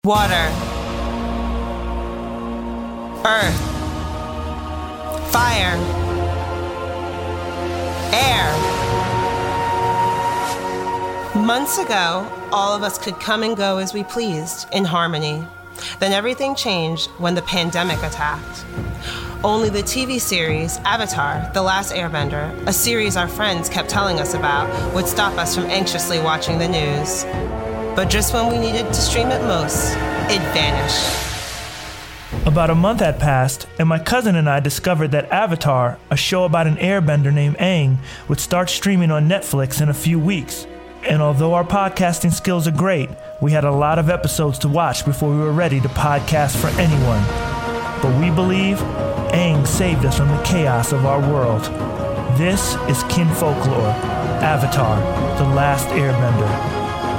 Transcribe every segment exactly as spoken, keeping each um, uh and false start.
Water. Earth. Fire. Air. Months ago, all of us could come and go as we pleased, in harmony. Then everything changed when the pandemic attacked. Only the T V series Avatar: The Last Airbender, a series our friends kept telling us about, would stop us from anxiously watching the news. But just when we needed to stream it most, it vanished. About a month had passed, and my cousin and I discovered that Avatar, a show about an airbender named Aang, would start streaming on Netflix in a few weeks. And although our podcasting skills are great, we had a lot of episodes to watch before we were ready to podcast for anyone. But we believe Aang saved us from the chaos of our world. This is Kin Folklore, Avatar: The Last Airbender.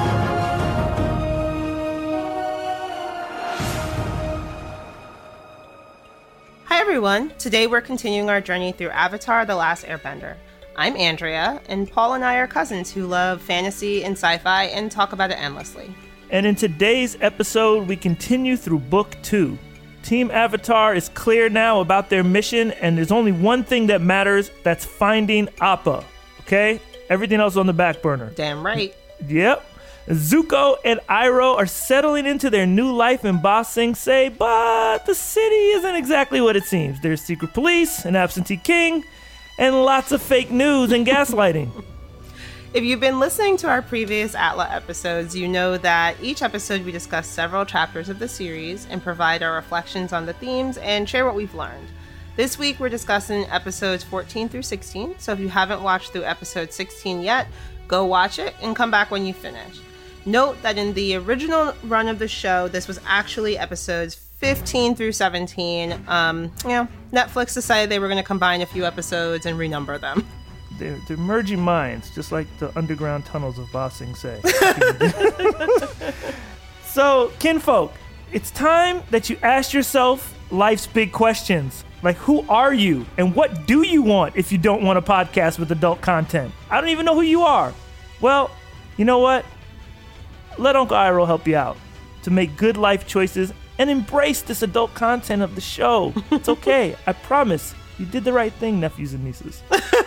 Hi everyone, today we're continuing our journey through Avatar: The Last Airbender. I'm Andrea, and Paul and I are cousins who love fantasy and sci-fi and talk about it endlessly. And in today's episode, we continue through Book two. Team Avatar is clear now about their mission, and there's only one thing that matters, that's finding Appa, okay? Everything else on the back burner. Damn right. Yep. Zuko and Iroh are settling into their new life in Ba Sing Se, but the city isn't exactly what it seems. There's secret police, an absentee king, and lots of fake news and gaslighting. If you've been listening to our previous Atla episodes, you know that each episode we discuss several chapters of the series and provide our reflections on the themes and share what we've learned. This week we're discussing episodes fourteen through sixteen, so if you haven't watched through episode sixteen yet, go watch it and come back when you finish. Note that in the original run of the show, this was actually episodes fifteen through seventeen. Um, you know, Netflix decided they were going to combine a few episodes and renumber them. They're, they're merging minds, just like the underground tunnels of Ba Sing Se. So, kinfolk, it's time that you ask yourself life's big questions. Like, who are you? And what do you want if you don't want a podcast with adult content? I don't even know who you are. Well, you know what? Let Uncle Iroh help you out to make good life choices and embrace this adult content of the show. It's okay. I promise. You did the right thing, nephews and nieces.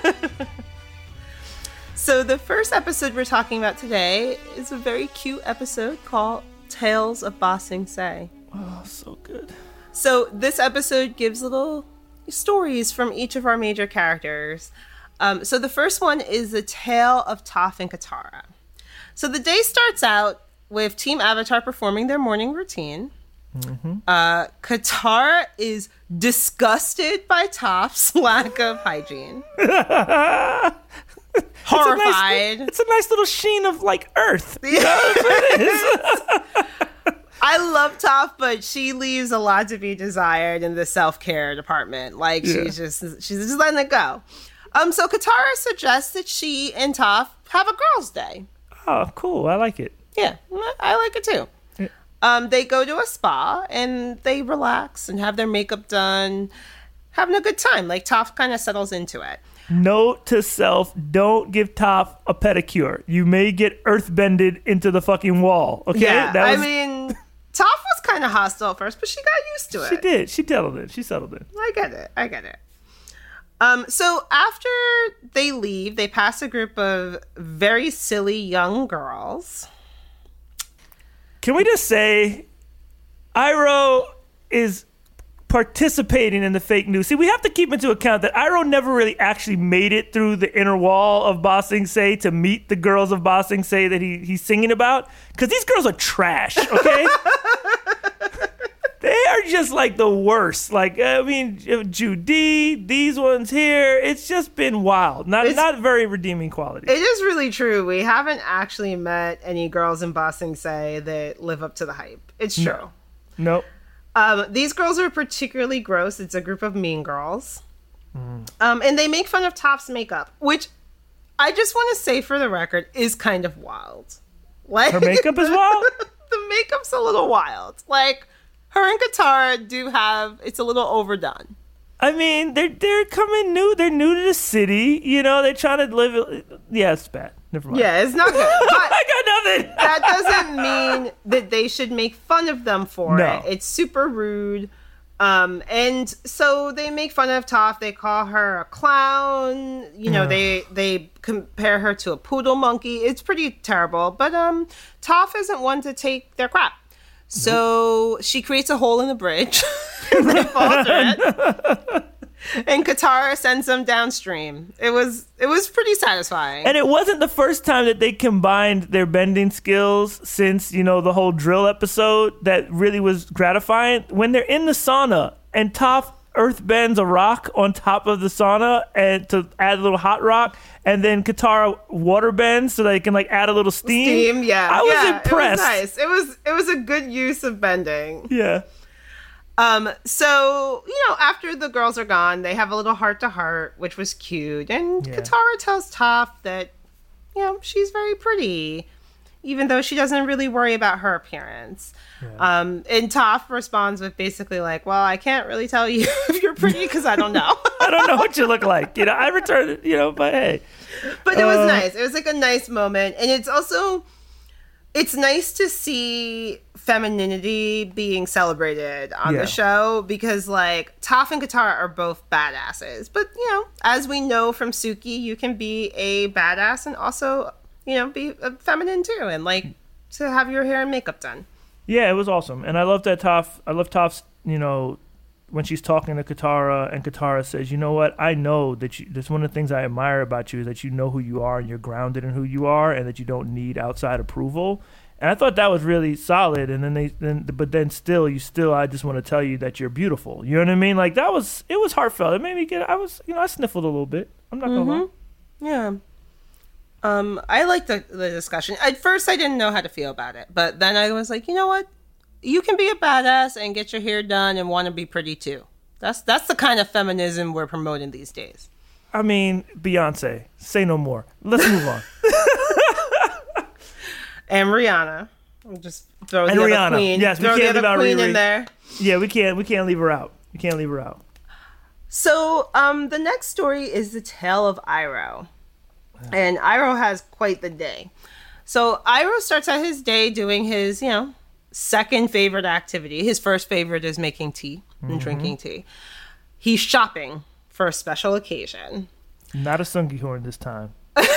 So the first episode we're talking about today is a very cute episode called Tales of Ba Sing Se. Oh, so good. So this episode gives little stories from each of our major characters. Um, so the first one is the tale of Toph and Katara. So the day starts out with Team Avatar performing their morning routine. Mm-hmm. Uh, Katara is disgusted by Toph's lack of hygiene. Horrified. It's a, nice, it's a nice little sheen of, like, earth. You know what it is? I love Toph, but she leaves a lot to be desired in the self-care department. Like, yeah. she's just she's just letting it go. Um, so Katara suggests that she and Toph have a girls' day. Oh, cool. I like it. Yeah, I like it too. Yeah. Um, they go to a spa and they relax and have their makeup done, having a good time. Like, Toph kind of settles into it. Note to self, don't give Toph a pedicure. You may get earthbended into the fucking wall. Okay? Yeah, that was... I mean, Toph was kind of hostile at first, but she got used to it. She did. She settled in. She settled in. I get it. I get it. Um, so after they leave, they pass a group of very silly young girls. Can we just say, Iroh is participating in the fake news. See, we have to keep into account that Iroh never really actually made it through the inner wall of Ba Sing Se to meet the girls of Ba Sing Se that he, he's singing about. Because these girls are trash, okay? They are just like the worst. Like, I mean, Judy, these ones here, it's just been wild. Not it's, not very redeeming quality. It is really true. We haven't actually met any girls in Ba Sing Se that live up to the hype. It's true. No. Nope. Um, these girls are particularly gross. It's a group of mean girls. Mm. Um, and they make fun of Toph's makeup, which I just want to say for the record is kind of wild. Like, her makeup is wild? The makeup's a little wild. Like, her and Katara do have, it's a little overdone. I mean, they're they're coming new. They're new to the city. You know, they're trying to live. Yeah, it's bad. Never mind. Yeah, it's not good. But I got nothing. that doesn't mean that they should make fun of them for No. it. It's super rude. Um, and so they make fun of Toph. They call her a clown. You know, Ugh. they they compare her to a poodle monkey. It's pretty terrible. But um, Toph isn't one to take their crap. So she creates a hole in the bridge. They fall through it. And Katara sends them downstream. It was it was pretty satisfying. And it wasn't the first time that they combined their bending skills since, you know, the whole drill episode that really was gratifying. When they're in the sauna and Toph earth bends a rock on top of the sauna and to add a little hot rock, and then Katara water bends so they can like add a little steam. Steam, yeah. I was yeah, impressed. It was nice. It was it was a good use of bending. Yeah. Um, so, you know, after the girls are gone, they have a little heart-to-heart, which was cute. And Yeah. Katara tells Toph that, you know, she's very pretty, even though she doesn't really worry about her appearance. Yeah. Um, and Toph responds with basically like, well, I can't really tell you if you're pretty because I don't know. I don't know what you look like. You know, I returned it, you know, but hey. But it was Uh, nice. It was like a nice moment. And it's also, it's nice to see femininity being celebrated on Yeah. the show because, like, Toph and Katara are both badasses. But, you know, as we know from Suki, you can be a badass and also, you know, be a feminine too and, like, to have your hair and makeup done. Yeah, it was awesome. And I love that Toph, I love Toph's, you know, when she's talking to Katara and Katara says, you know what, I know that you, that's one of the things I admire about you is that you know who you are and you're grounded in who you are and that you don't need outside approval. And I thought that was really solid. And then they, then, but then still, you still, I just want to tell you that you're beautiful. You know what I mean? Like that was, it was heartfelt. It made me get, I was, you know, I sniffled a little bit. I'm not Mm-hmm. gonna lie. Yeah. Um, I liked the, the discussion. At first, I didn't know how to feel about it. But then I was like, you know what? You can be a badass and get your hair done and want to be pretty too. That's that's the kind of feminism we're promoting these days. I mean, Beyonce, say no more. Let's move on. And Rihanna. I'll just throw And the Rihanna. other queen. Yes, we throw can't the leave other out queen Riri. in there. Yeah, we can't, we can't leave her out. We can't leave her out. So um, the next story is the tale of Iroh. And Iroh has quite the day. So Iroh starts out his day doing his, you know, second favorite activity. His first favorite is making tea and Mm-hmm. drinking tea. He's shopping for a special occasion. Not a Sungi horn this time.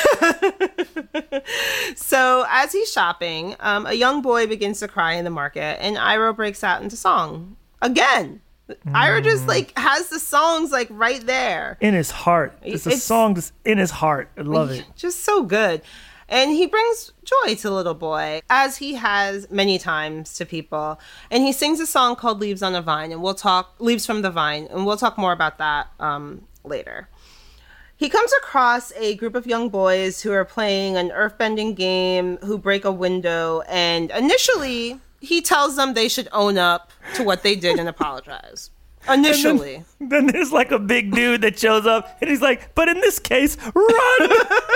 So as he's shopping, um, a young boy begins to cry in the market, and Iroh breaks out into song again. Iroh just like has the songs like right there. In his heart. It's a It's- song that's in his heart. I love it. Just so good. And he brings joy to the little boy, as he has many times to people. And he sings a song called Leaves on a Vine, and we'll talk, Leaves from the Vine, and we'll talk more about that um, later. He comes across a group of young boys who are playing an earthbending game, who break a window, and initially he tells them they should own up to what they did and apologize. Initially. Then, then there's like a big dude that shows up and he's like, but in this case, run.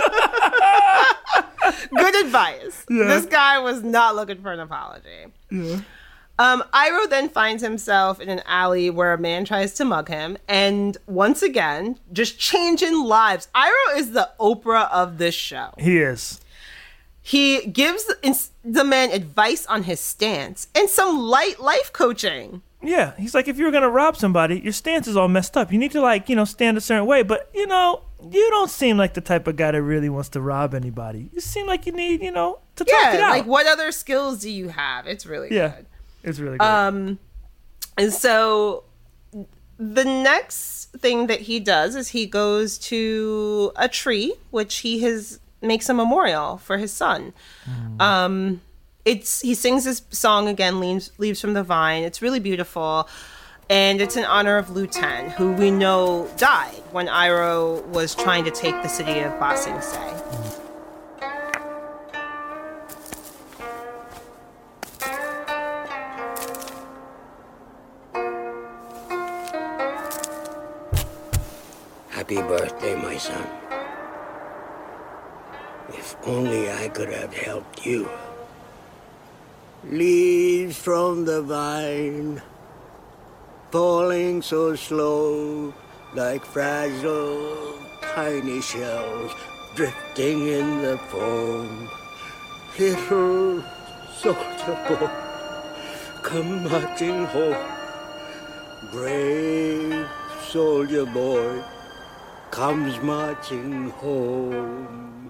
Good advice. Yeah. This guy was not looking for an apology. Yeah. Um, Iroh then finds himself in an alley where a man tries to mug him, and once again, just changing lives. Iroh is the Oprah of this show. He is. He gives the, the man advice on his stance and some light life coaching. Yeah. He's like, if you're going to rob somebody, your stance is all messed up. You need to like, you know, stand a certain way. But, you know, you don't seem like the type of guy that really wants to rob anybody. You seem like you need, you know, to talk it Yeah, out. like what other skills do you have? It's really Yeah. good. It's really good. Um, and so the next thing that he does is he goes to a tree, which he has makes a memorial for his son. Mm. Um, it's he sings this song again, Leaves, Leaves from the Vine. It's really beautiful. And it's in honor of Lu Ten, who we know died when Iroh was trying to take the city of Ba Sing Se. Happy birthday, my son. If only I could have helped you. Leaves from the vine, falling so slow, like fragile, tiny shells drifting in the foam. Little soldier boy, come marching home. Brave soldier boy comes marching home.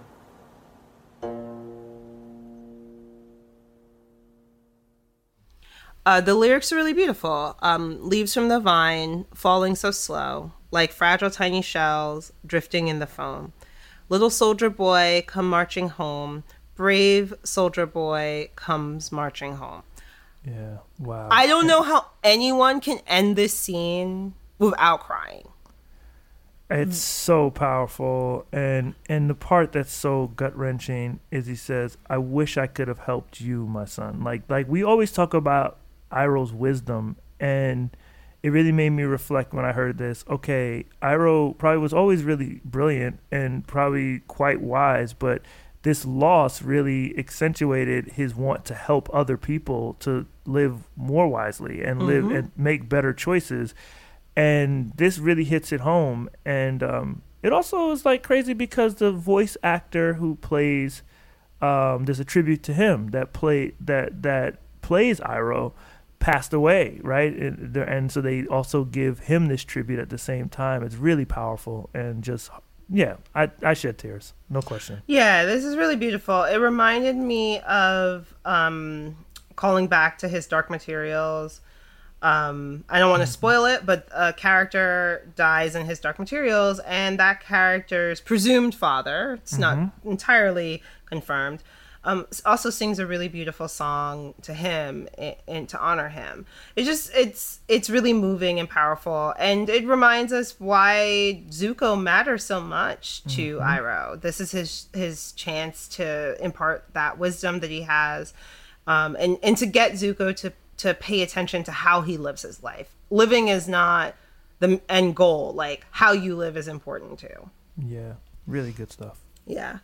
Uh, the lyrics are really beautiful. Um, leaves from the vine, falling so slow, like fragile tiny shells drifting in the foam. Little soldier boy, come marching home. Brave soldier boy comes marching home. Yeah, wow. I don't know how anyone can end this scene without crying. It's so powerful, and and the part that's so gut-wrenching is he says, "I wish I could have helped you, my son." Like like we always talk about Iroh's wisdom, and it really made me reflect when I heard this. Okay, Iroh probably was always really brilliant and probably quite wise, but this loss really accentuated his want to help other people to live more wisely and live Mm-hmm. and make better choices. And this really hits it home. And um, it also is like crazy because the voice actor who plays, um, there's a tribute to him that play that that plays Iroh, passed away, right? And, and so they also give him this tribute at the same time. It's really powerful and just, yeah, I, I shed tears, no question. Yeah, this is really beautiful. It reminded me of um, calling back to his Dark Materials. Um, I don't want to spoil it, but a character dies in his Dark Materials, and that character's presumed father, it's not entirely confirmed, um, also sings a really beautiful song to him and, and to honor him. It just, it's, it's really moving and powerful. And it reminds us why Zuko matters so much to mm-hmm. Iroh. This is his, his chance to impart that wisdom that he has. Um, and, and to get Zuko to, to pay attention to how he lives his life. Living is not the end goal. Like, how you live is important too. Yeah, really good stuff. Yeah.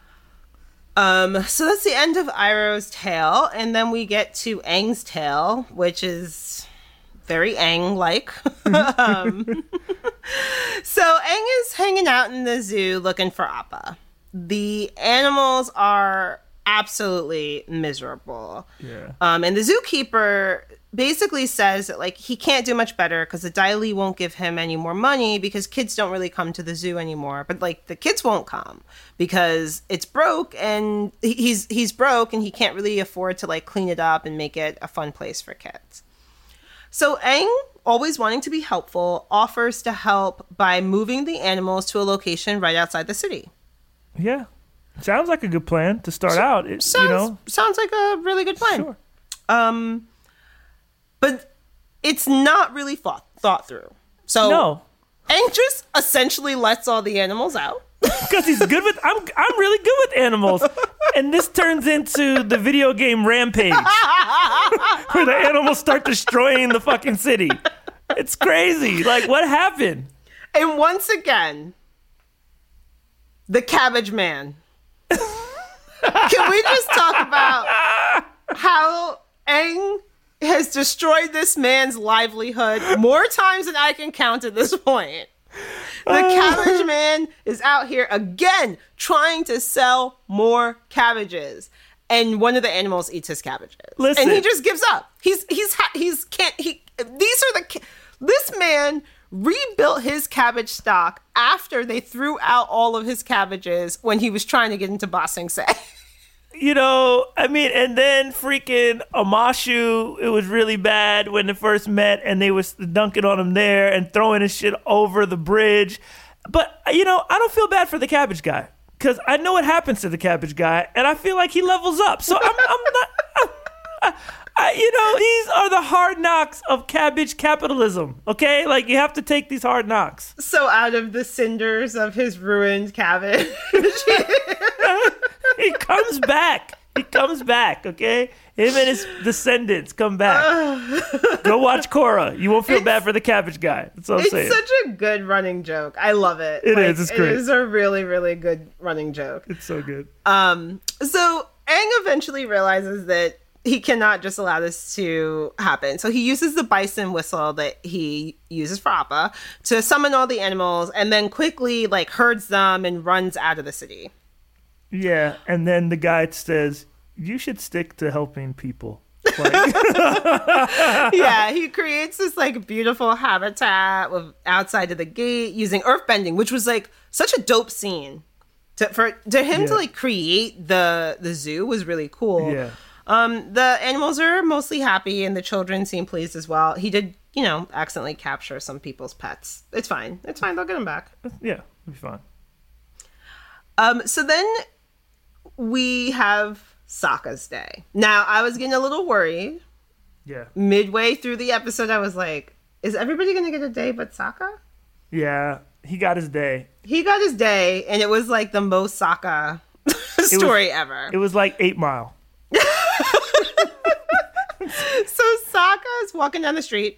Um, so that's the end of Iroh's tale, and then we get to Aang's tale, which is very Aang-like. um, so Aang is hanging out in the zoo looking for Appa. The animals are absolutely miserable. Yeah. Um, and the zookeeper basically says that, like, he can't do much better because the Dai Li won't give him any more money because kids don't really come to the zoo anymore. But, like, the kids won't come because it's broke and he's he's broke and he can't really afford to, like, clean it up and make it a fun place for kids. So Aang, always wanting to be helpful, offers to help by moving the animals to a location right outside the city. Yeah. Sounds like a good plan to start So, out. It, sounds, you know, sounds like a really good plan. Sure. Um, but it's not really thought thought through. So No. Aang just essentially lets all the animals out. Because he's good with, I'm I'm really good with animals. And this turns into the video game Rampage. Where the animals start destroying the fucking city. It's crazy. Like, what happened? And once again, the Cabbage Man. Can we just talk about how Aang has destroyed this man's livelihood more times than I can count at this point? The Cabbage Man is out here again trying to sell more cabbages, and one of the animals eats his cabbages. Listen. And he just gives up. He's he's he's can't he. These are the this man rebuilt his cabbage stock after they threw out all of his cabbages when he was trying to get into Ba Sing Se. You know, I mean, and then freaking Amashu, it was really bad when they first met and they was dunking on him there and throwing his shit over the bridge. But, you know, I don't feel bad for the cabbage guy because I know what happens to the cabbage guy and I feel like he levels up. So I'm, I'm not, I, I, you know, these are the hard knocks of cabbage capitalism, okay? Like, you have to take these hard knocks. So out of the cinders of his ruined cabbage, he comes back. He comes back, okay? Him and his descendants come back. Go watch Korra. You won't feel It's- bad for the cabbage guy. That's all I'm it's saying. such a good running joke. I love it. It Like, is. It's great. It is a really, really good running joke. It's so good. Um, so Aang eventually realizes that he cannot just allow this to happen. So he uses the bison whistle that he uses for Appa to summon all the animals and then quickly like herds them and runs out of the city. Yeah, and then the guide says, you should stick to helping people. Like yeah, he creates this like beautiful habitat with outside of the gate using earthbending, which was like such a dope scene. To for to him yeah. to like create the the zoo was really cool. Yeah. Um, the animals are mostly happy and the children seem pleased as well. He did, you know, accidentally capture some people's pets. It's fine. It's fine. They'll get him back. Yeah, it'll be fine. Um, so then we have Sokka's day. Now, I was getting a little worried. Yeah. Midway through the episode, I was like, is everybody going to get a day but Sokka? Yeah, he got his day. He got his day, and it was like the most Sokka story was, ever. It was like eight Mile. So Sokka is walking down the street.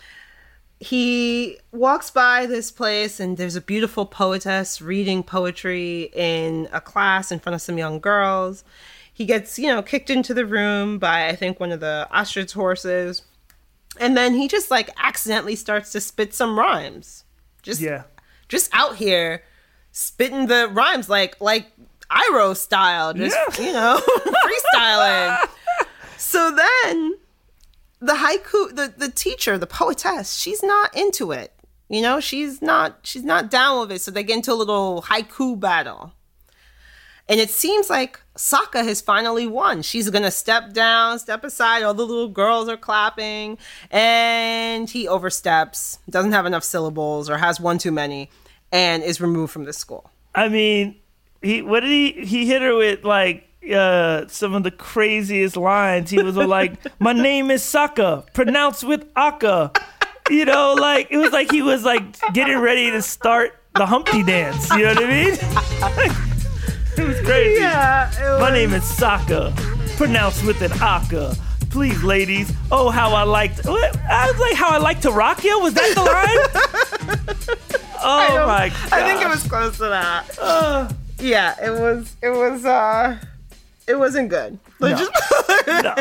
He walks by this place and there's a beautiful poetess reading poetry in a class in front of some young girls. He gets, you know, kicked into the room by, I think, one of the ostrich horses. And then he just like accidentally starts to spit some rhymes. Just, yeah. just out here spitting the rhymes like, like Iroh style, just, yeah. you know, freestyling. So then the haiku, the, the teacher, the poetess, she's not into it. You know, she's not, she's not down with it. So they get into a little haiku battle. And it seems like Sokka has finally won. She's going to step down, step aside. All the little girls are clapping. And he oversteps, doesn't have enough syllables or has one too many, and is removed from the school. I mean, he what did he, he hit her with like, Uh, some of the craziest lines. He was like, my name is Sokka, pronounced with Akka. You know, like, it was like he was like getting ready to start the Humpty dance. You know what I mean? It was crazy. Yeah. It was... My name is Sokka, pronounced with an Akka. Please, ladies. Oh, how I liked. What? I was like, how I like to rock you? Was that the line? Oh my god. I think it was close to that. Uh, yeah, it was. It was. uh It wasn't good. No. Just... no.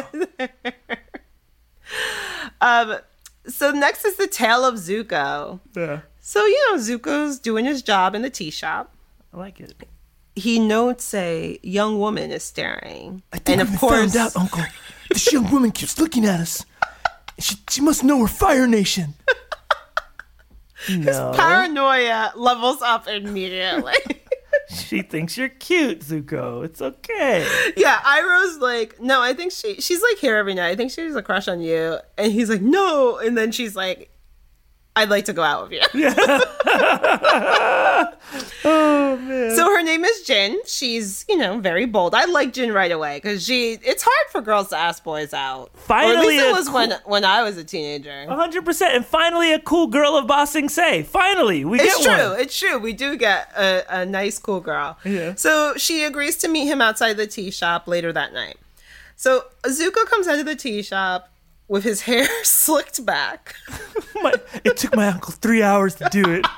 um. So next is the tale of Zuko. Yeah. So you know Zuko's doing his job in the tea shop. I like it. He notes a young woman is staring, I think and of we course, found out, Uncle. This young woman keeps looking at us. She she must know we're Fire Nation. No. paranoia levels up immediately. She thinks you're cute, Zuko. It's okay. Yeah, Iroh's like, no, I think she she's like here every night. I think she has a crush on you. And he's like, no. And then she's like, I'd like to go out with you. Yeah. Oh, man. So her name is Jin. She's, you know, very bold. I like Jin right away because she, it's hard for girls to ask boys out. Finally, or at least it was cool, when, when I was a teenager. one hundred percent. And finally, a cool girl of Ba Sing Se. Finally, we It's get true. one. It's true. We do get a, a nice, cool girl. Yeah. So she agrees to meet him outside the tea shop later that night. So Zuko comes out of the tea shop with his hair slicked back. My, it took my uncle three hours to do it.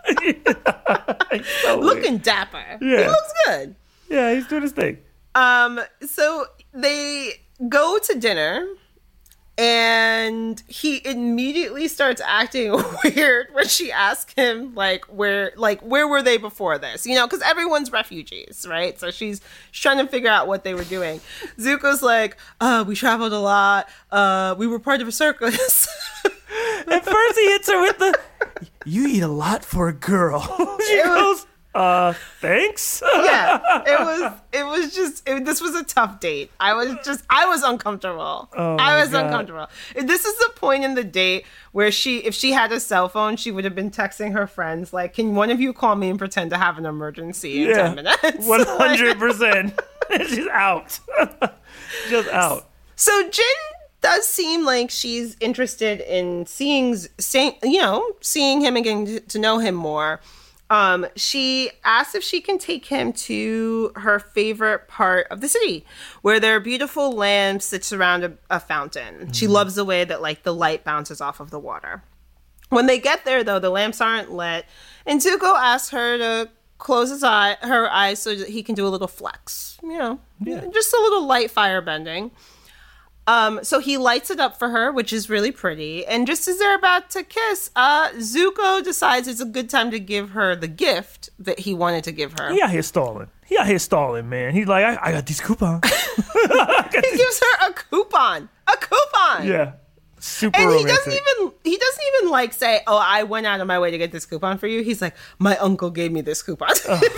So Looking weird. dapper. Yeah. He looks good. Yeah, he's doing his thing. Um, so they go to dinner and he immediately starts acting weird when she asks him like where like where were they before this, you know, because everyone's refugees, right? So she's, she's trying to figure out what they were doing. Zuko's like, uh we traveled a lot, uh we were part of a circus. At first he hits her with the, You eat a lot for a girl. she It was- goes, uh, thanks? Yeah, it was it was just it, this was a tough date. I was just I was uncomfortable. Oh I my was God. uncomfortable. This is the point in the date where she, if she had a cell phone, she would have been texting her friends like, "Can one of you call me and pretend to have an emergency in Yeah, ten minutes?" one hundred percent. She's out. Just out. So Jin does seem like she's interested in seeing, saying, you know, seeing him and getting to know him more. Um, she asks if she can take him to her favorite part of the city, where there are beautiful lamps that surround a, a fountain. Mm-hmm. She loves the way that like the light bounces off of the water. When they get there, though, the lamps aren't lit, and Zuko asks her to close his eye, her eyes, so that he can do a little flex. You know, Yeah. just a little light fire bending. Um, so he lights it up for her, which is really pretty. And just as they're about to kiss, uh, Zuko decides it's a good time to give her the gift that he wanted to give her. He out here stalling. He out here stalling, man. He's like, I, I got these coupons. got he these- gives her a coupon. A coupon. Yeah. Super And romantic. he doesn't even he doesn't even like say, "Oh, I went out of my way to get this coupon for you." He's like, "My uncle gave me this coupon."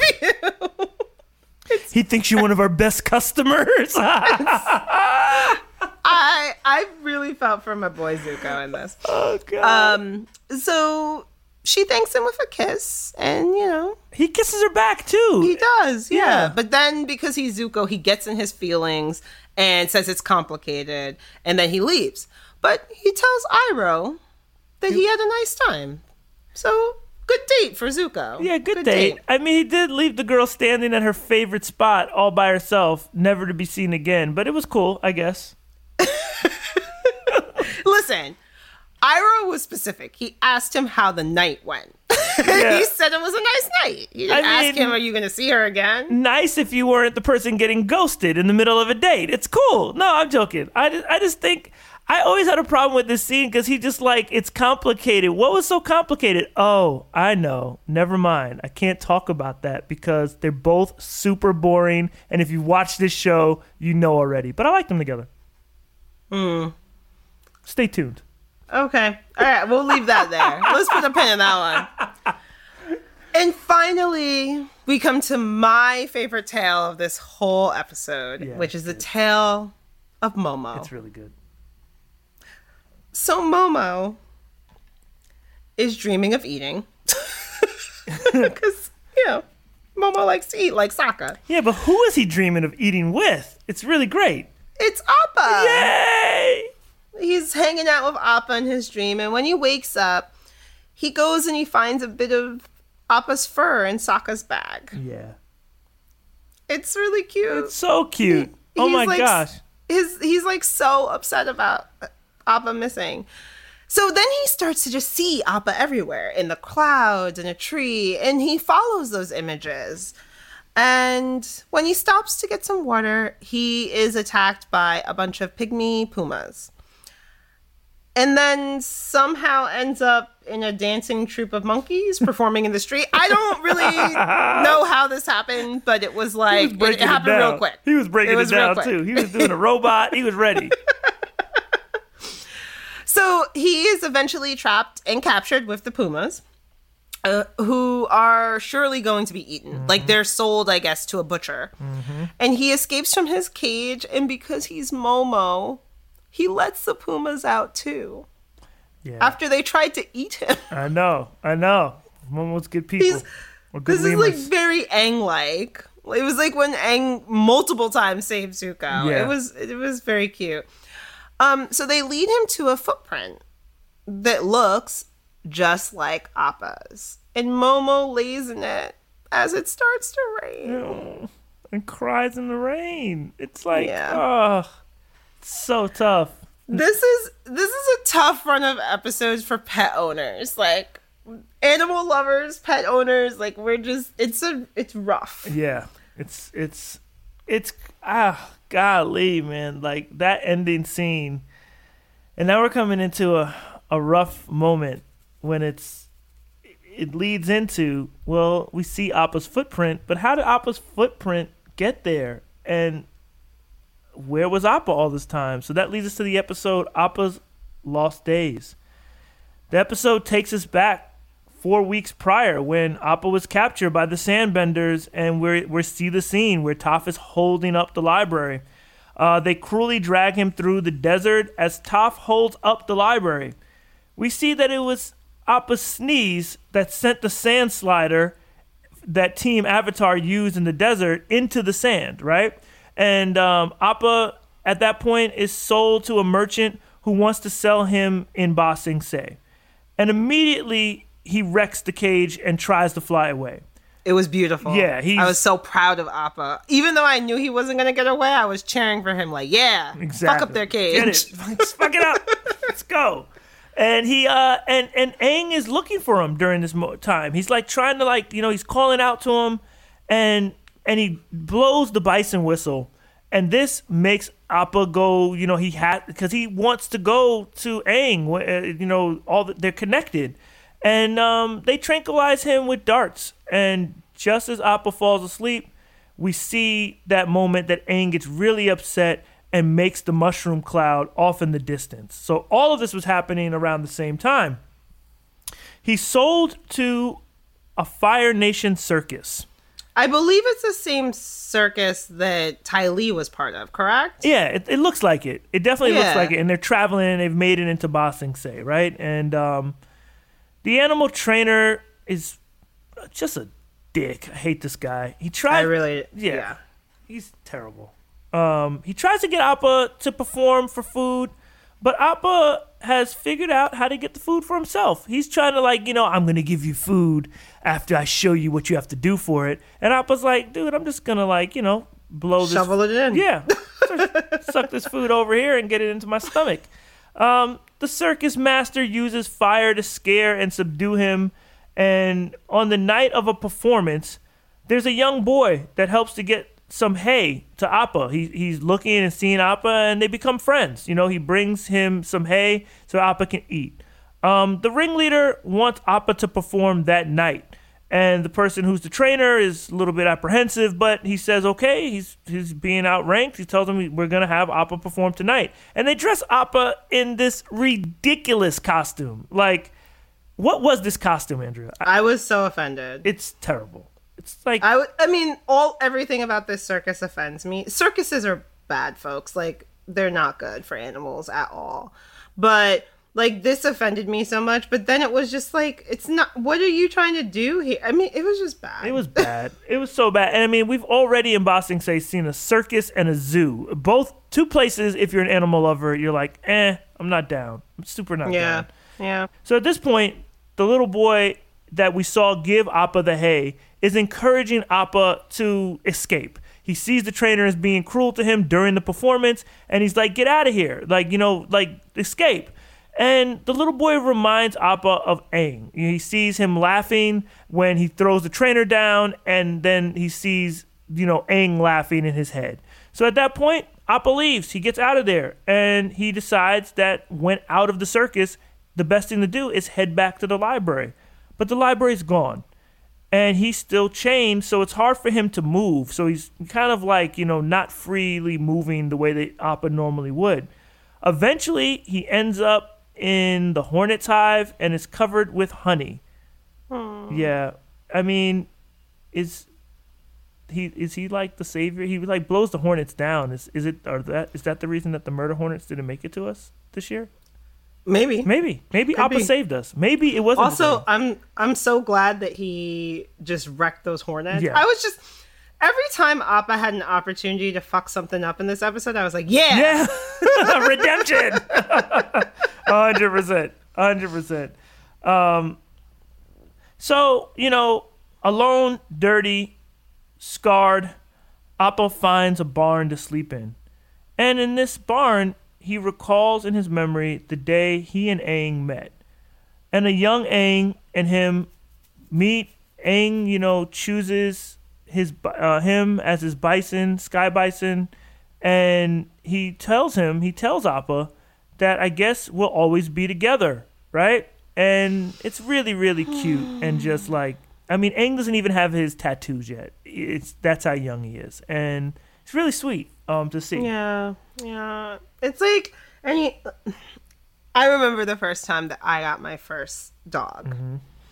He thinks you're one of our best customers. I I really felt for my boy Zuko in this. Oh god. Um, so she thanks him with a kiss, and you know he kisses her back too. he does, yeah. Yeah. But then because he's Zuko, he gets in his feelings and says it's complicated, and then he leaves. But he tells Iroh that he had a nice time. So good date for Zuko. Yeah, good, date. I mean, he did leave the girl standing at her favorite spot all by herself, never to be seen again. But it was cool, I guess. Listen, Iroh was specific. He asked him how the night went. Yeah. He said it was a nice night. He didn't I ask mean- him, are you going to see her again? Nice if you weren't the person getting ghosted in the middle of a date. It's cool. No, I'm joking. I just, I just think I always had a problem with this scene because he just like, it's complicated. What was so complicated? Oh, I know. Never mind. I can't talk about that because they're both super boring. And if you watch this show, you know already. But I like them together. Hmm. Stay tuned. Okay. All right. We'll leave that there. Let's put a pin in that one. And finally, we come to my favorite tale of this whole episode, Yeah, which is the tale of Momo. It's really good. So Momo is dreaming of eating. Because, you know, Momo likes to eat like Sokka. Yeah, but who is he dreaming of eating with? It's really great. It's Appa. Yay! He's hanging out with Appa in his dream, and when he wakes up, he goes and he finds a bit of Appa's fur in Sokka's bag. Yeah. It's really cute. It's so cute. He- oh he's my like- gosh. His he's like so upset about Appa missing. So then he starts to just see Appa everywhere, in the clouds, in a tree, and he follows those images. And when he stops to get some water, he is attacked by a bunch of pygmy pumas. And then somehow ends up in a dancing troupe of monkeys performing in the street. I don't really know how this happened, but it was like, He was it, breaking it it happened down. real quick. He was breaking It it, was real down quick. too. He was doing a robot. He was ready. So he is eventually trapped and captured with the pumas, uh, who are surely going to be eaten. Mm-hmm. Like they're sold, I guess, to a butcher. Mm-hmm. And he escapes from his cage, and because he's Momo, he lets the pumas out too. Yeah. After they tried to eat him. I know. I know. Momo's good people. He's- Or good This is like lemurs. very Aang-like. It was like when Aang multiple times saved Zuko. Yeah. It was it was very cute. Um, so they lead him to a footprint that looks just like Appa's, and Momo lays in it as it starts to rain. Oh, and cries in the rain. It's like, Yeah. oh, it's so tough. This is this is a tough run of episodes for pet owners, like animal lovers, pet owners. Like we're just it's a it's rough. Yeah, it's it's it's ah golly, man, like that ending scene, and now we're coming into a a rough moment when it's it leads into, well, we see Appa's footprint, but how did Appa's footprint get there, and where was Appa all this time? So that leads us to the episode Appa's Lost Days. The episode takes us back four weeks prior when Appa was captured by the Sandbenders, and we we see the scene where Toph is holding up the library. Uh, they cruelly drag him through the desert as Toph holds up the library. We see that it was Appa's sneeze that sent the sand slider that Team Avatar used in the desert into the sand, right? And um, Appa, at that point, is sold to a merchant who wants to sell him in Ba Sing Se. And immediately, he wrecks the cage and tries to fly away. It was beautiful. Yeah, he's- I was so proud of Appa. Even though I knew he wasn't gonna get away, I was cheering for him. Like, yeah, Exactly. fuck up their cage. Get it. Let's fuck it up. Let's go. And he uh and and Aang is looking for him during this mo- time. He's like trying to like you know he's calling out to him, and and he blows the bison whistle, and this makes Appa go, you know, he had, because he wants to go to Aang, uh, you know, all the, they're connected. And um, they tranquilize him with darts. And just as Appa falls asleep, we see that moment that Aang gets really upset and makes the mushroom cloud off in the distance. So all of this was happening around the same time. He's sold to a Fire Nation circus. I believe it's the same circus that Ty Lee was part of, correct? Yeah, it, it looks like it. It definitely Yeah. looks like it. And they're traveling and they've made it into Ba Sing Se, right? And um, the animal trainer is just a dick. I hate this guy. He tries. I really, yeah, yeah. he's terrible. Um, he tries to get Appa to perform for food, but Appa has figured out how to get the food for himself. He's trying to, like, you know, I'm going to give you food after I show you what you have to do for it. And Appa's like, dude, I'm just going to, like, you know, blow this. Shovel it in. Yeah. Suck this food over here and get it into my stomach. Um, the circus master uses fire to scare and subdue him. And on the night of a performance, there's a young boy that helps to get some hay to Appa. He, he's looking and seeing Appa, and they become friends. You know, he brings him some hay so Appa can eat. Um, the ringleader wants Appa to perform that night, and the person who's the trainer is a little bit apprehensive, but he says, okay, he's he's being outranked. He tells them we're going to have Appa perform tonight. And they dress Appa in this ridiculous costume. Like, what was this costume, Andrea? I, I was so offended. it's terrible. It's like... I, w- I mean, all everything about this circus offends me. Circuses are bad, folks. Like, they're not good for animals at all. But, like, this offended me so much. But then it was just like, it's not... What are you trying to do here? I mean, it was just bad. It was bad. It was so bad. And, I mean, we've already in Ba Sing Se seen a circus and a zoo. Both, two places, if you're an animal lover, you're like, eh, I'm not down. I'm super not Yeah, down. yeah. So at this point, the little boy that we saw give Appa the hay is encouraging Appa to escape. He sees the trainer as being cruel to him during the performance, and he's like, get out of here. Like, you know, like, escape. And the little boy reminds Appa of Aang. He sees him laughing when he throws the trainer down, and then he sees, you know, Aang laughing in his head. So at that point, Appa leaves. He gets out of there, and he decides that when out of the circus, the best thing to do is head back to the library. But the library's gone. And he's still chained, so it's hard for him to move. So he's kind of like, you know, not freely moving the way that Appa normally would. Eventually, he ends up in the hornet's hive and is covered with honey. Aww. Yeah. I mean, is he is he like the savior? He like blows the hornets down. Is is it or that is that the reason that the murder hornets didn't make it to us this year? Maybe. Maybe. Maybe Could Appa be. saved us. Maybe it wasn't. Also, I'm I'm so glad that he just wrecked those hornets. Yeah. I was just every time Appa had an opportunity to fuck something up in this episode, I was like, yeah, yeah, redemption, hundred percent, hundred percent. Um, so you know, alone, dirty, scarred, Appa finds a barn to sleep in, and in this barn, he recalls in his memory the day he and Aang met. And a young Aang and him meet. Aang, you know, chooses his uh, him as his bison, Sky Bison, and he tells him, he tells Appa that I guess we'll always be together, right? And it's really, really cute and just like, I mean, Aang doesn't even have his tattoos yet. It's that's how young he is, and it's really sweet um to see. Yeah, yeah. It's like, and you, I remember the first time that I got my first dog. Mm-hmm.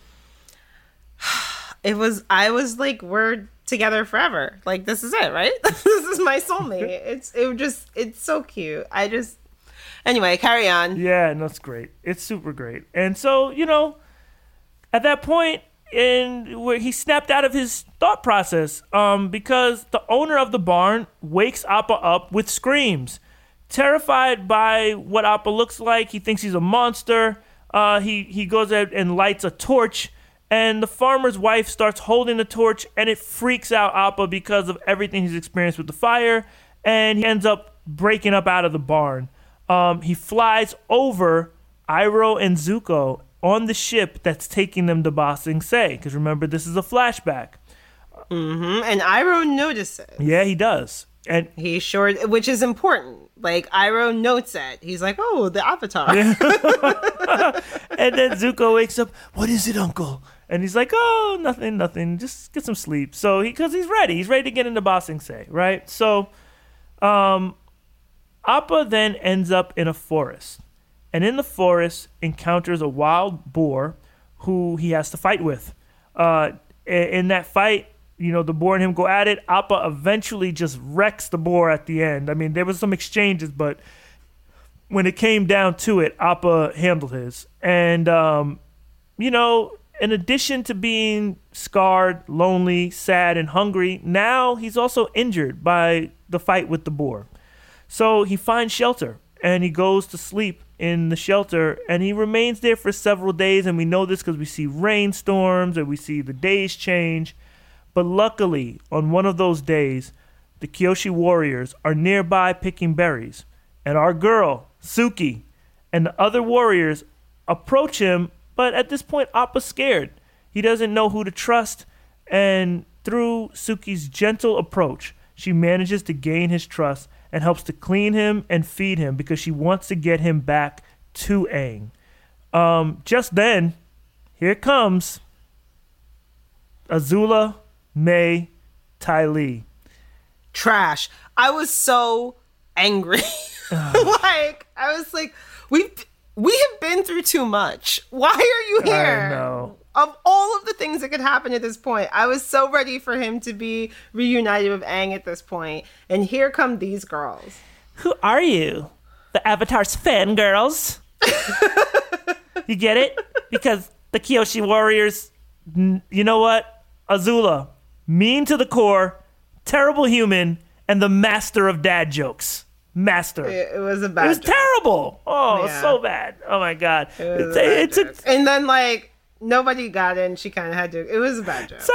It was, I was like, we're together forever. Like, this is it, right? This is my soulmate. It's, it just, it's so cute. I just, anyway, carry on. Yeah, no, it's great. It's super great. And so, you know, at that point, in where he snapped out of his thought process, um, because the owner of the barn wakes Appa up with screams. Terrified by what Appa looks like, he thinks he's a monster. Uh, he, he goes out and lights a torch, and the farmer's wife starts holding the torch, and it freaks out Appa because of everything he's experienced with the fire, and he ends up breaking up out of the barn. Um, he flies over Iroh and Zuko on the ship that's taking them to Ba Sing Se, because remember, this is a flashback. Mm-hmm. And Iroh notices. Yeah, he does. And he sure, which is important. Like, Iroh notes it. He's like, oh, the Avatar. Yeah. And then Zuko wakes up, what is it, Uncle? And he's like, oh, nothing, nothing. Just get some sleep. So he, because he's ready. He's ready to get into Ba Sing Se, right? So um, Appa then ends up in a forest. And in the forest encounters a wild boar who he has to fight with. Uh, in that fight, you know, the boar and him go at it. Appa eventually just wrecks the boar at the end. I mean, there was some exchanges, but when it came down to it, Appa handled his. And, um, you know, in addition to being scarred, lonely, sad, and hungry, now he's also injured by the fight with the boar. So he finds shelter, and he goes to sleep in the shelter, and he remains there for several days. And we know this because we see rainstorms, and we see the days change. But luckily, on one of those days, the Kyoshi warriors are nearby picking berries. And our girl, Suki, and the other warriors approach him, but at this point, Appa's scared. He doesn't know who to trust, and through Suki's gentle approach, she manages to gain his trust and helps to clean him and feed him because she wants to get him back to Aang. Um, just then, here comes Azula, Mai, Ty Lee. Trash. I was so angry. Like, I was like, we we have been through too much. Why are you here? I know. Of all of the things that could happen at this point, I was so ready for him to be reunited with Aang at this point. And here come these girls. Who are you? The Avatar's fangirls? You get it? Because the Kyoshi warriors, you know what? Azula, mean to the core, terrible human, and the master of dad jokes. Master. It, it was a bad It was joke. terrible. Oh, Yeah. so bad. Oh, my God. It was It's, a bad it's a, joke. And then, like, nobody got it, and she kind of had to. It was a bad joke.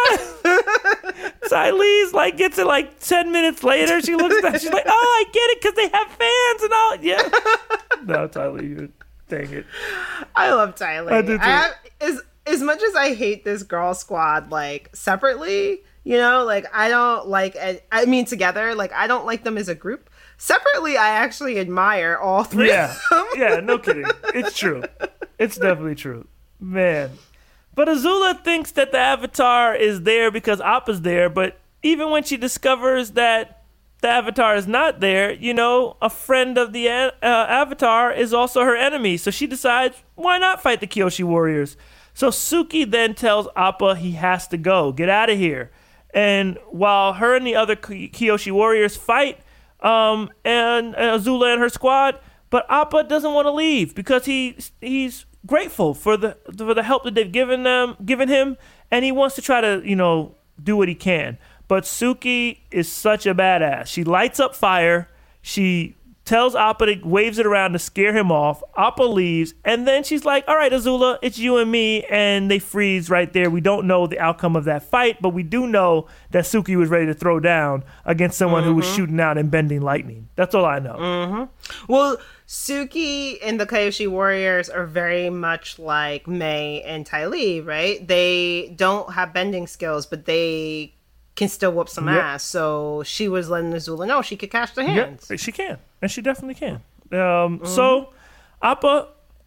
Ty Lee's like gets it like ten minutes later. She looks at it, she's like, oh, I get it because they have fans and all. Yeah. No, Ty Lee, you dang it. I love Tyler. I do too. I have, as, as much as I hate this girl squad, like, separately, you know, like, I don't like, I mean, together, like, I don't like them as a group. Separately, I actually admire all three Yeah. of them. Yeah, no kidding. It's true. It's definitely true. Man. But Azula thinks that the Avatar is there because Appa's there, but even when she discovers that the Avatar is not there, you know, a friend of the uh, Avatar is also her enemy. So she decides, why not fight the Kyoshi warriors? So Suki then tells Appa he has to go. Get out of here. And while her and the other Kyoshi warriors fight, um, and Azula and her squad, but Appa doesn't want to leave because he he's grateful for the for the help that they've given them, given him, and he wants to try to, you know, do what he can. But Suki is such a badass. She lights up fire. She tells Appa to waves it around to scare him off. Appa leaves, and then she's like, all right, Azula, it's you and me, and they freeze right there. We don't know the outcome of that fight, but we do know that Suki was ready to throw down against someone mm-hmm. who was shooting out and bending lightning. That's all I know. Mm-hmm. Well, Suki and the Kyoshi warriors are very much like Mai and Ty Lee, right? They don't have bending skills, but they can still whoop some yep. ass. So she was letting Azula know she could catch the hands. Yep, she can. And she definitely can. Um, mm-hmm. So Appa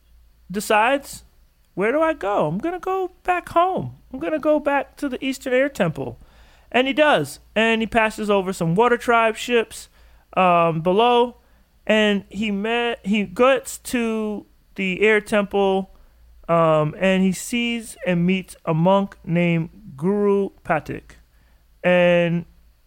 decides, where do I go? I'm going to go back home. I'm going to go back to the Eastern Air Temple. And he does. And he passes over some water tribe ships um, below. And he met, he gets to the Air Temple, um, and he sees and meets a monk named Guru Patik. And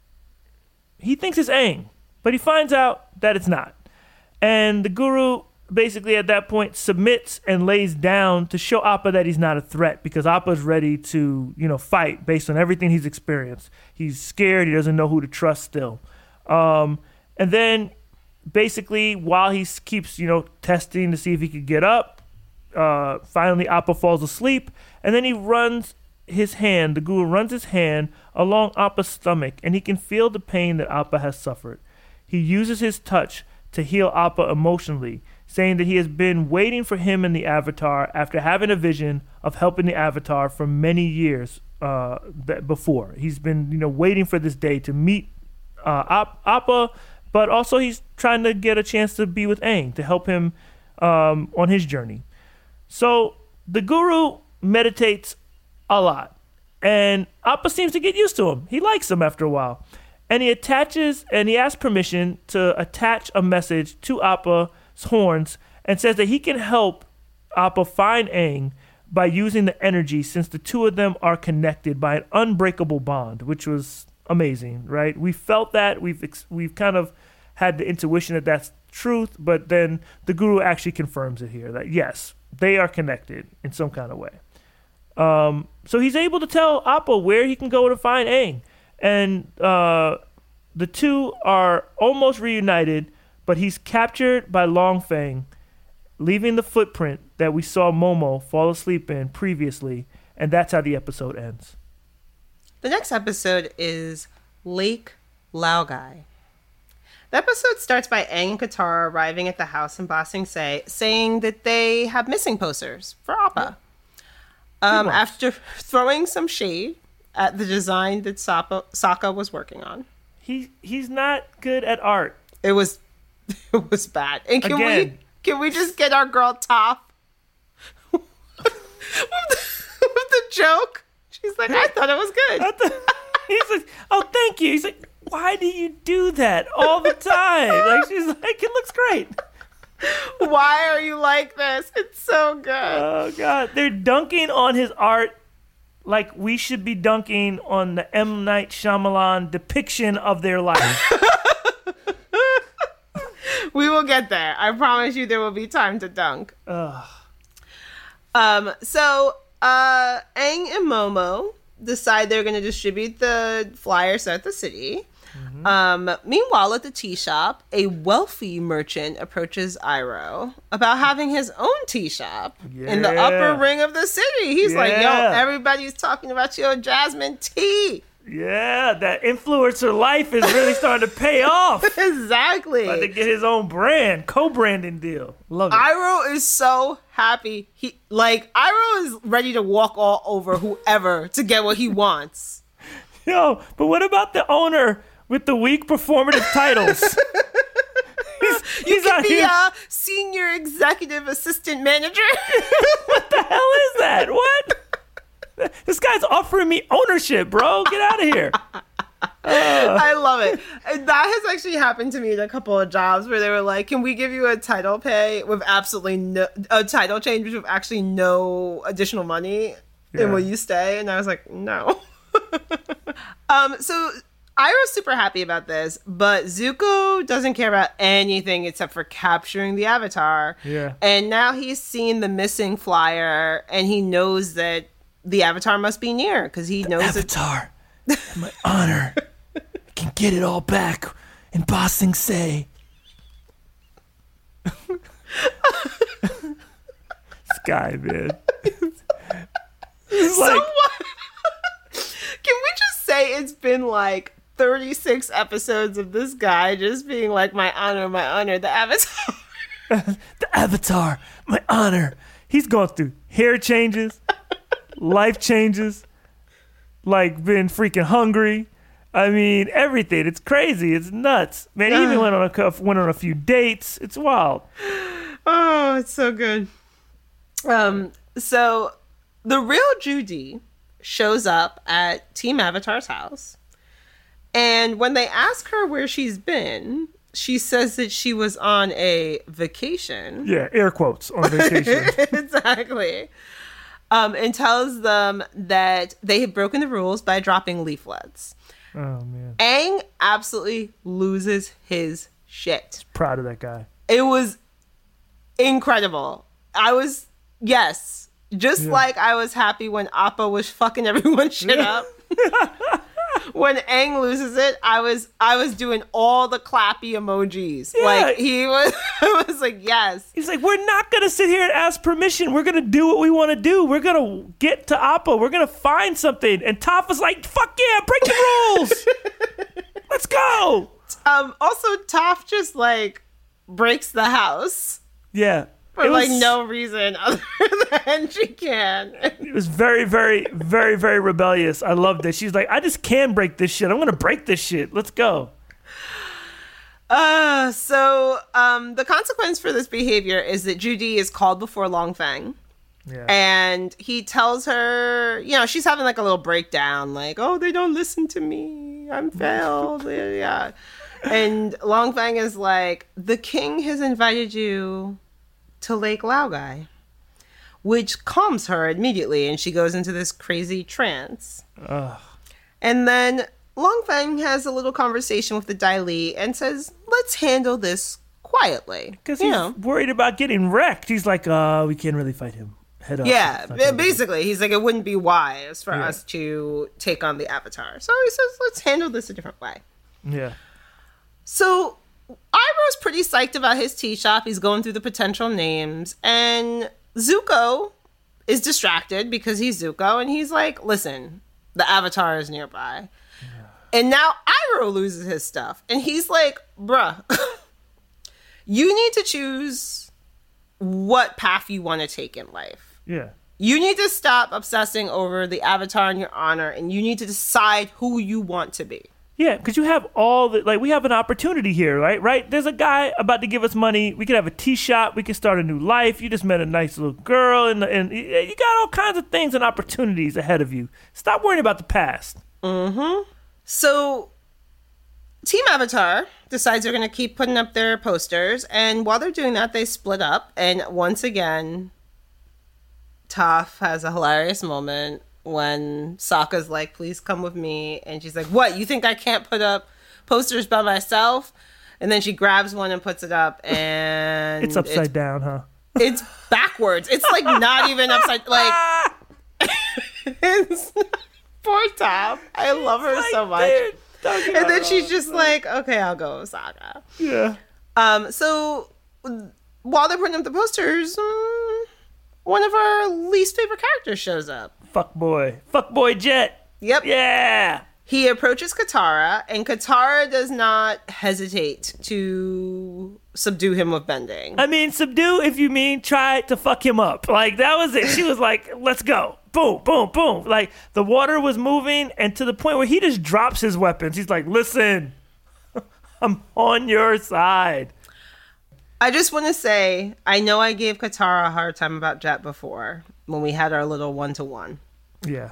he thinks it's Aang, but he finds out that it's not. And the guru basically at that point submits and lays down to show Appa that he's not a threat, because Appa's ready to, you know, fight based on everything he's experienced. He's scared. He doesn't know who to trust still. Um, and then basically while he keeps, you know, testing to see if he could get up, uh, finally Appa falls asleep, and then he runs his hand, the guru runs his hand along Appa's stomach, and he can feel the pain that Appa has suffered. He uses his touch to heal Appa emotionally, saying that he has been waiting for him and the Avatar after having a vision of helping the Avatar for many years uh, before. He's been, you know, waiting for this day to meet uh, Appa, but also he's trying to get a chance to be with Aang to help him um, on his journey. So the guru meditates a lot, and Appa seems to get used to him. He likes him after a while, and he attaches and he asks permission to attach a message to Appa's horns and says that he can help Appa find Aang by using the energy, since the two of them are connected by an unbreakable bond, which was amazing, right? We felt that. We've ex- we've kind of had the intuition that that's truth, but then the guru actually confirms it here, that yes, they are connected in some kind of way. Um, so he's able to tell Appa where he can go to find Aang. And uh, the two are almost reunited, but he's captured by Long Feng, leaving the footprint that we saw Momo fall asleep in previously, and that's how the episode ends. The next episode is Lake Laogai. The episode starts by Aang and Katara arriving at the house in Ba Sing Se, saying that they have missing posters for Appa. Um, after throwing some shade at the design that Sokka, Sokka was working on. He he's not good at art. It was it was bad. And can Again. we can we just get our girl Toph with, the, with the joke? She's like, I thought it was good. He's like, oh, thank you. He's like, why do you do that all the time? Like, she's like, it looks great. Why are you like this? It's so good. Oh, God. They're dunking on his art like we should be dunking on the M. Night Shyamalan depiction of their life. We will get there. I promise you there will be time to dunk. Ugh. Um, so, uh, Aang and Momo decide they're going to distribute the flyers at the city. Mm-hmm. Um, meanwhile, at the tea shop, a wealthy merchant approaches Iroh about having his own tea shop yeah. in the upper ring of the city. He's yeah. like, yo, everybody's talking about your jasmine tea. Yeah, that influencer life is really starting to pay off. Exactly. About to get his own brand, co-branding deal. Love it. Iroh is so happy. He like Iroh is ready to walk all over whoever to get what he wants. Yo, but what about the owner with the weak performative titles? he's, you he's can out be here. a senior executive assistant manager. What the hell is that? What? This guy's offering me ownership, bro. Get out of here. Uh. I love it. And that has actually happened to me in a couple of jobs where they were like, can we give you a title pay with absolutely no, a title change with actually no additional money Yeah. and will you stay? And I was like, no. um, so Iroh's super happy about this, but Zuko doesn't care about anything except for capturing the Avatar. Yeah. And now he's seen the missing flyer and he knows that the Avatar must be near because he knows that Avatar, my honor, I can get it all back in Ba Sing Se. This guy, man. It's So like, what? Can we just say it's been like thirty-six episodes of this guy just being like, my honor, my honor, the Avatar. the Avatar, my honor. He's gone through hair changes, life changes, like been freaking hungry. I mean, everything. It's crazy. It's nuts. Man, he even went on a cou- went on a few dates. It's wild. Oh, it's so good. Um, so the real Judy shows up at Team Avatar's house. And when they ask her where she's been, she says that she was on a vacation. Yeah, air quotes on vacation. Exactly. Um, and tells them that they had broken the rules by dropping leaflets. Oh, man. Aang absolutely loses his shit. Proud of that guy. It was incredible. I was, yes, just Yeah. like I was happy when Appa was fucking everyone's shit up. When Aang loses it, I was I was doing all the clappy emojis. Yeah. Like he was, I was like, yes. He's like, we're not going to sit here and ask permission. We're going to do what we want to do. We're going to get to Appa. We're going to find something. And Toph was like, fuck yeah, break the rules. Let's go. Um. Also, Toph just like breaks the house Yeah. for It like was- no reason other than she can. It was very, very, very, very rebellious. I loved it. She's like, I just can break this shit. I'm going to break this shit. Let's go. Uh, so um, the consequence for this behavior is that Judy is called before Long Feng. Yeah. And he tells her, you know, she's having like a little breakdown, like, oh, they don't listen to me. I'm failed. Yeah. And Long Feng is like, the king has invited you to Lake Laogai, which calms her immediately. And she goes into this crazy trance. Ugh. And then Long Feng has a little conversation with the Dai Li and says, let's handle this quietly. Because you he's know. worried about getting wrecked. He's like, uh, we can't really fight him. Head up. Yeah, It's not basically, he's like, it wouldn't be wise for Yeah. us to take on the Avatar. So he says, let's handle this a different way. Yeah. So Iroh's pretty psyched about his tea shop. He's going through the potential names. And Zuko is distracted because he's Zuko. And he's like, listen, the Avatar is nearby. Yeah. And now Iroh loses his stuff. And he's like, bruh, you need to choose what path you want to take in life. Yeah. You need to stop obsessing over the Avatar in your honor, and you need to decide who you want to be. Yeah, because you have all the, like, we have an opportunity here, right? Right? There's a guy about to give us money. We could have a tea shop. We could start a new life. You just met a nice little girl, and, and you got all kinds of things and opportunities ahead of you. Stop worrying about the past. Mm-hmm. So, Team Avatar decides they're going to keep putting up their posters, and while they're doing that, they split up, and once again, Toph has a hilarious moment when Sokka's like, please come with me. And she's like, what? You think I can't put up posters by myself? And then she grabs one and puts it up, and It's upside it's, down, huh? It's backwards. It's like not even upside, like, it's, poor Toph. I love her Like, so much. dude, And then she's just like, okay, I'll go with Sokka. Yeah. Um, so while they're putting up the posters, um, one of our least favorite characters shows up. Fuck boy. Fuck boy Jet. Yep. Yeah. He approaches Katara, and Katara does not hesitate to subdue him with bending. I mean, subdue if you mean try to fuck him up. Like, that was it. She was like, let's go. Boom, boom, boom. Like, the water was moving, and to the point where he just drops his weapons. He's like, listen, I'm on your side. I just want to say, I know I gave Katara a hard time about Jet before, when we had our little one-to-one. Yeah.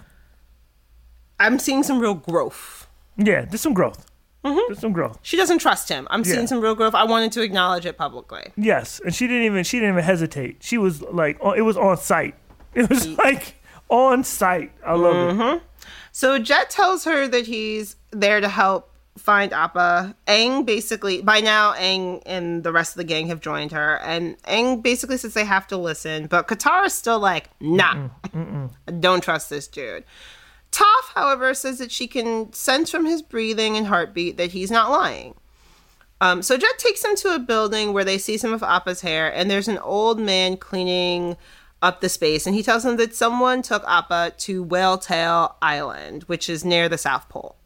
I'm seeing some real growth. Yeah, there's some growth. Mm-hmm. There's some growth. She doesn't trust him. I'm seeing Yeah. some real growth. I wanted to acknowledge it publicly. Yes, and she didn't even she didn't even hesitate. She was like, it was on site. It was like on site. I love mm-hmm. it. So Jet tells her that he's there to help find Appa. Aang basically, by now, Aang and the rest of the gang have joined her, and Aang basically says they have to listen, but Katara's still like, nah, mm-mm, mm-mm. I don't trust this dude. Toph, however, says that she can sense from his breathing and heartbeat that he's not lying. Um, so Jet takes them to a building where they see some of Appa's hair, and there's an old man cleaning up the space, and he tells them that someone took Appa to Whale Tail Island, which is near the South Pole,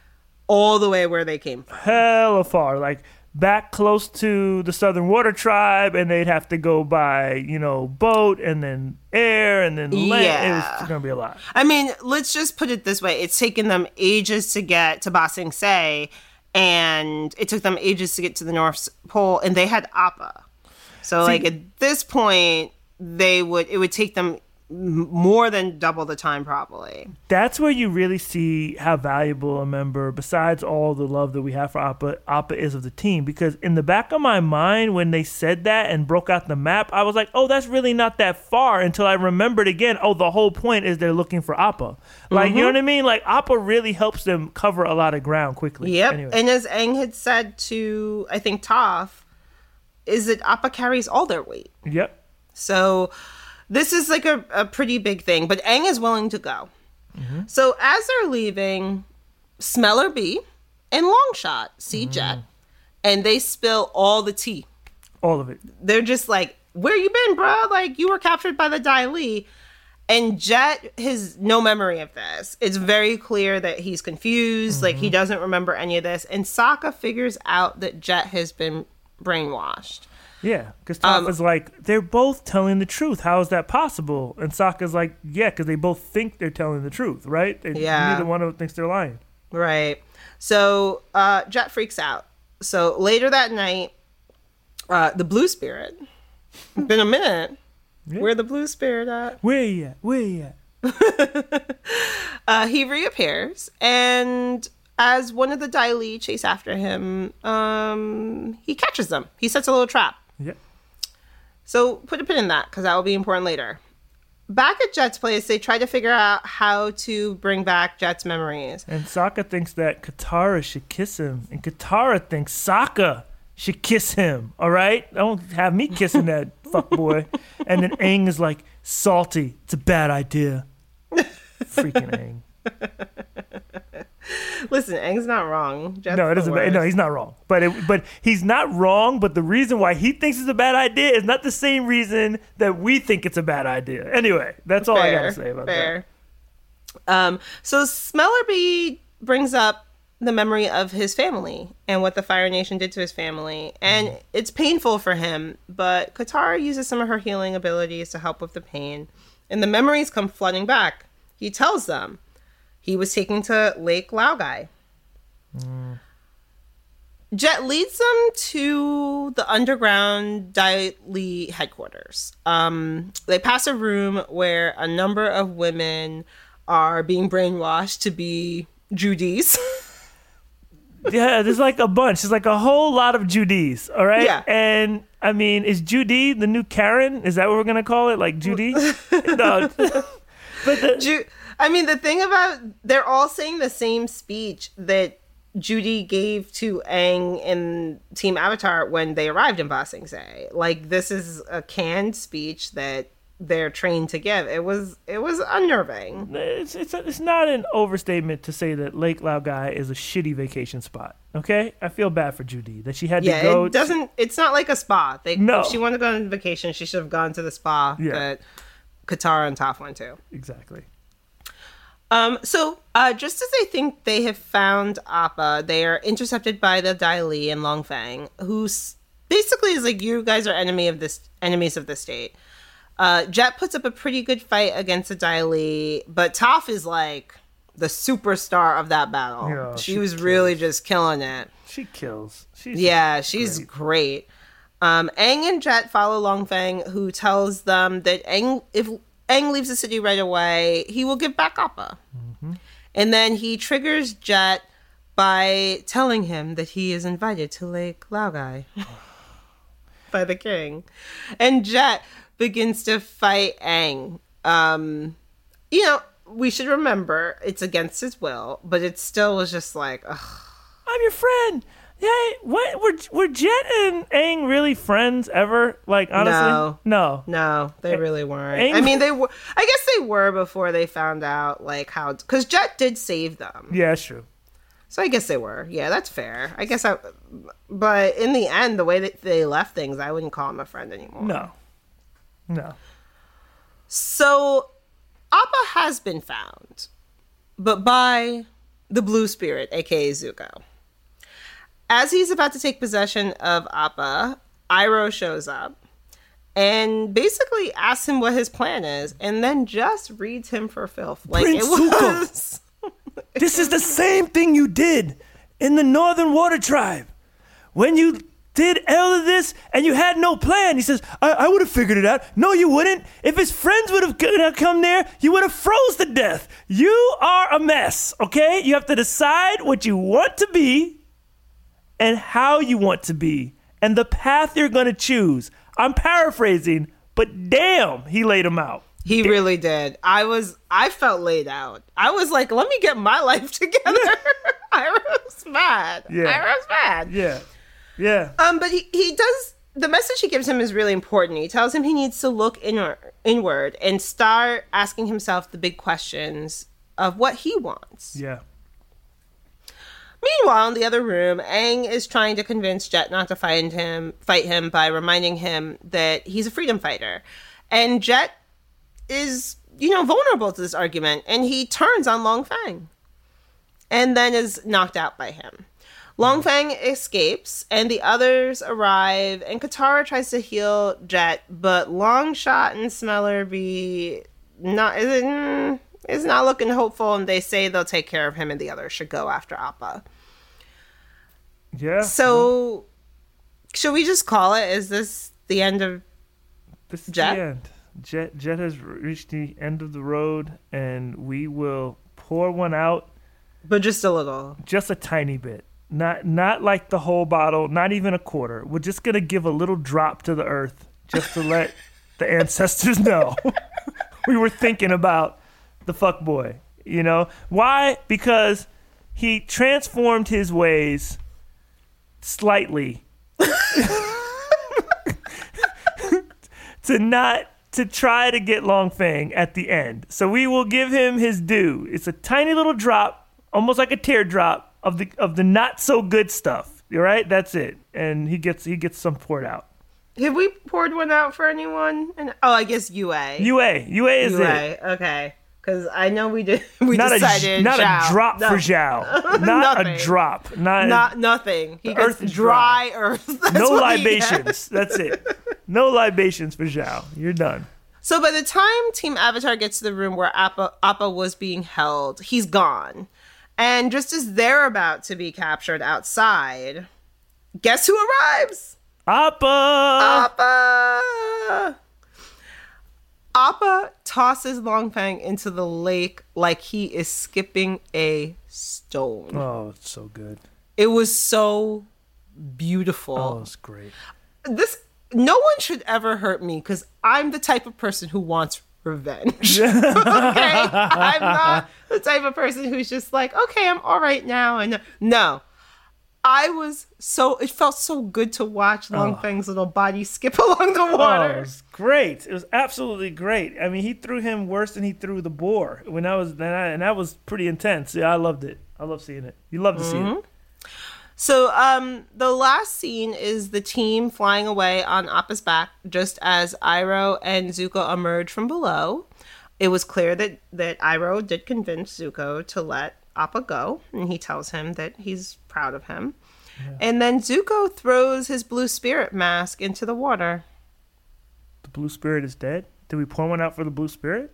all the way where they came from. Hella far, like back close to the Southern Water Tribe, and they'd have to go by, you know, boat and then air and then land. Yeah. It was gonna be a lot. I mean, let's just put it this way. It's taken them ages to get to Ba Sing Se, and it took them ages to get to the North Pole, and they had Appa. So, See, like, at this point, they would, it would take them m- more than double the time, probably. That's where you really see how valuable a member, besides all the love that we have for Appa, Appa is of the team. Because in the back of my mind, when they said that and broke out the map, I was like, oh, that's really not that far, until I remembered again, oh, the whole point is they're looking for Appa. Like, Mm-hmm. you know what I mean? Like, Appa really helps them cover a lot of ground quickly. Yep. Anyway. And as Aang had said to, I think, Toph, is that Appa carries all their weight. Yep. So this is like a, a pretty big thing, but Aang is willing to go. Mm-hmm. So as they're leaving, Smeller B and Longshot see mm-hmm. Jet, and they spill all the tea. All of it. They're just like, where you been, bro? Like, you were captured by the Dai Li. And Jet has no memory of this. It's very clear that he's confused. Mm-hmm. Like, he doesn't remember any of this. And Sokka figures out that Jet has been brainwashed. Yeah, because Toph Um, is like, they're both telling the truth. How is that possible? And Sokka's like, yeah, because they both think they're telling the truth, right? And Yeah. neither one of them thinks they're lying. Right. So uh, Jet freaks out. So later that night, uh, the Blue Spirit, been a minute, yeah. Where the Blue Spirit at? Where you at? Where you at? uh, he reappears, and as one of the Dai Li chase after him, um, he catches them. He sets a little trap. Yeah. So put a pin in that, because that will be important later. Back at Jet's place, they try to figure out how to bring back Jet's memories. And Sokka thinks that Katara should kiss him. And Katara thinks Sokka should kiss him. All right? Don't have me kissing that fuckboy. And then Aang is like, salty. It's a bad idea. Freaking Aang. Listen, Aang's not wrong. Jet's no, it doesn't. No, he's not wrong. But it, but he's not wrong. But the reason why he thinks it's a bad idea is not the same reason that we think it's a bad idea. Anyway, that's all fair, I gotta say about fair. that. Um. So Smellerbee brings up the memory of his family and what the Fire Nation did to his family, and mm. it's painful for him. But Katara uses some of her healing abilities to help with the pain, and the memories come flooding back. He tells them he was taken to Lake Laogai. Mm. Jet leads them to the underground Dai Li headquarters. Um, they pass a room where a number of women are being brainwashed to be Judies. Yeah, there's like a bunch. There's like a whole lot of Judies, all right? Yeah. And, I mean, is Judy the new Karen? Is that what we're going to call it? Like, Judy? No. But the... Ju- I mean, the thing about, they're all saying the same speech that Judy gave to Aang in Team Avatar when they arrived in Ba Sing Se. Like, this is a canned speech that they're trained to give. It was it was unnerving. It's it's it's not an overstatement to say that Lake Laogai is a shitty vacation spot. Okay, I feel bad for Judy that she had yeah, to go. It doesn't. It's not like a spa. They, no. If she wanted to go on vacation, she should have gone to the spa yeah. that Katara and Toph went to. Exactly. Um, so, uh, just as they think they have found Appa, they are intercepted by the Dai Li and Long Feng, who basically is like, you guys are enemy of this, enemies of the state. Uh, Jet puts up a pretty good fight against the Dai Li, but Toph is like the superstar of that battle. Yeah, she, she was kills. really just killing it. She kills. She's yeah, she's great. great. Um, Aang and Jet follow Long Feng, who tells them that Aang, if Aang leaves the city right away, he will give back Appa. Mm-hmm. And then he triggers Jet by telling him that he is invited to Lake Laogai by the king. And Jet begins to fight Aang. Um, you know, we should remember it's against his will, but it still was just like, ugh. I'm your friend. Yeah, what were were Jet and Aang really friends ever? Like, honestly, no, no, no, they really weren't. Aang, I mean, they were. I guess they were before they found out like how, because Jet did save them. Yeah, that's true. So I guess they were. Yeah, that's fair. I guess I. But in the end, the way that they left things, I wouldn't call him a friend anymore. No, no. So Appa has been found, but by the Blue Spirit, aka Zuko. As he's about to take possession of Appa, Iroh shows up and basically asks him what his plan is, and then just reads him for filth. Like, Prince it was. Zuko, this is the same thing you did in the Northern Water Tribe when you did all of this and you had no plan. He says, I, I would have figured it out. No, you wouldn't. If his friends would have come there, you would have froze to death. You are a mess, okay? You have to decide what you want to be and how you want to be, and the path you're going to choose. I'm paraphrasing, but damn, he laid him out. He damn. really did. I was, I felt laid out. I was like, let me get my life together. Iroh's mad. Yeah. Iroh's mad. Yeah. Yeah. Um, but he, he does, the message he gives him is really important. He tells him he needs to look inward, inward and start asking himself the big questions of what he wants. Yeah. Meanwhile, in the other room, Aang is trying to convince Jet not to fight him, fight him by reminding him that he's a freedom fighter. And Jet is, you know, vulnerable to this argument, and he turns on Long Feng and then is knocked out by him. Long Feng escapes, and the others arrive, and Katara tries to heal Jet, but Longshot and Smellerbee not is mm, is not looking hopeful, and they say they'll take care of him, and the others should go after Appa. Yeah. So, should we just call it? Is this the end of This is Jet? the end. Jet Jet has reached the end of the road, and we will pour one out, but just a little. just a tiny bit. Not not like the whole bottle, not even a quarter. We're just gonna give a little drop to the earth, just to let the ancestors know we were thinking about the fuck boy. You know why? Because he transformed his ways slightly to not to try to get Long Feng at the end. So we will give him his due. It's a tiny little drop, almost like a teardrop of the of the not so good stuff. All right, that's it, and he gets he gets some poured out. Have we poured one out for anyone? And oh, I guess U A. U A, U A is U it. A. Okay, because I know we did. We Not decided a not Zhao. a drop No. for Zhao. Not a Nothing. drop. Not, Not nothing. He gets earth is dry earth. That's no what he gets. libations. That's it. No libations for Zhao. You're done. So by the time Team Avatar gets to the room where Appa, Appa was being held, he's gone. And just as they're about to be captured outside, guess who arrives? Appa. Appa! Appa tosses Long Feng into the lake like he is skipping a stone. Oh, it's so good. It was so beautiful. Oh, it's great. This no one should ever hurt me because I'm the type of person who wants revenge. Okay, I'm not the type of person who's just like, okay, I'm all right now, and no, I was so it felt so good to watch Long Oh. Feng's little body skip along the Oh, it water. was great. It was absolutely great. I mean, he threw him worse than he threw the boar when I was, and, I, and that was pretty intense. Yeah, I loved it. I love seeing it. You love to see it. So, um, the last scene is the team flying away on Appa's back, just as Iroh and Zuko emerge from below. It was clear that, that Iroh did convince Zuko to let Appa go, and he tells him that he's proud of him. Yeah. And then Zuko throws his blue spirit mask into the water. The blue spirit is dead. Did we pour one out for the blue spirit?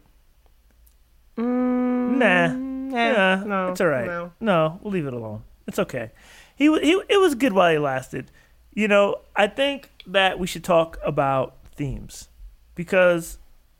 Mm, Nah. eh, Yeah, no, it's all right. no. No, we'll leave it alone. It's okay. He, wa- he it was good while he lasted. You know, I think that we should talk about themes because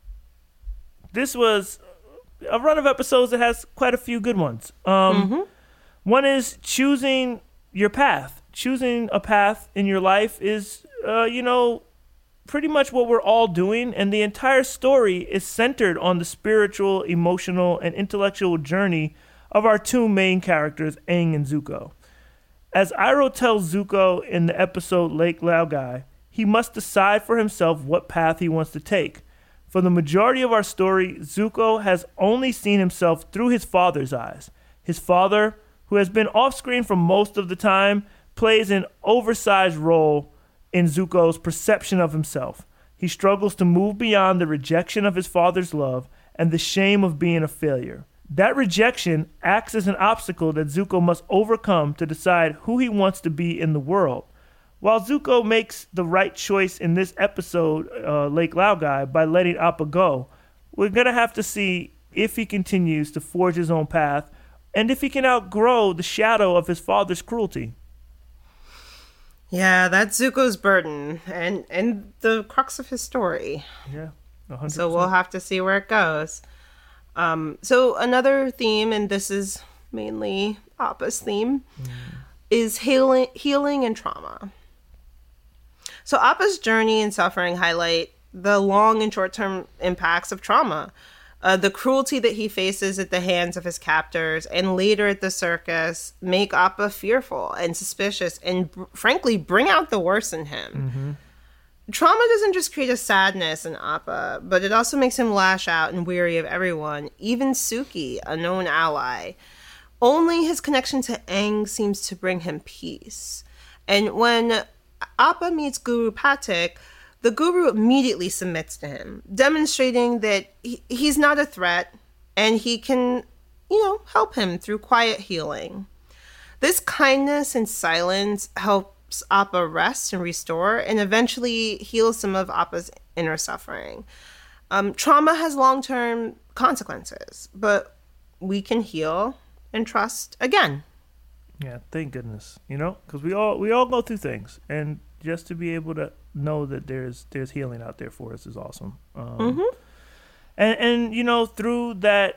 this was a run of episodes that has quite a few good ones. Um, Mm-hmm. One is choosing your path. Choosing a path in your life is, uh, you know, pretty much what we're all doing, and the entire story is centered on the spiritual, emotional, and intellectual journey of our two main characters, Aang and Zuko. As Iroh tells Zuko in the episode Lake Laogai, he must decide for himself what path he wants to take. For the majority of our story, Zuko has only seen himself through his father's eyes. His father, who has been off-screen for most of the time, plays an oversized role in Zuko's perception of himself. He struggles to move beyond the rejection of his father's love and the shame of being a failure. That rejection acts as an obstacle that Zuko must overcome to decide who he wants to be in the world. While Zuko makes the right choice in this episode, uh, Lake Laogai, by letting Appa go, we're going to have to see if he continues to forge his own path and if he can outgrow the shadow of his father's cruelty. Yeah, that's Zuko's burden and, and the crux of his story. Yeah, one hundred percent. So we'll have to see where it goes. Um, so another theme, and this is mainly Appa's theme, mm. is healing, healing and trauma. So Appa's journey and suffering highlight the long and short-term impacts of trauma, uh, the cruelty that he faces at the hands of his captors, and later at the circus make Appa fearful and suspicious, and br- frankly bring out the worst in him. Mm-hmm. Trauma doesn't just create a sadness in Appa, but it also makes him lash out and weary of everyone, even Suki, a known ally. Only his connection to Aang seems to bring him peace. And when Appa meets Guru Pathik, the guru immediately submits to him, demonstrating that he, he's not a threat and he can, you know, help him through quiet healing. This kindness and silence helps Appa rest and restore, and eventually heals some of Appa's inner suffering. Um, trauma has long-term consequences, but we can heal and trust again. Yeah, thank goodness. You know, because we all we all go through things, and just to be able to know that there's there's healing out there for us is awesome. Um, Mm-hmm. And and you know, through that,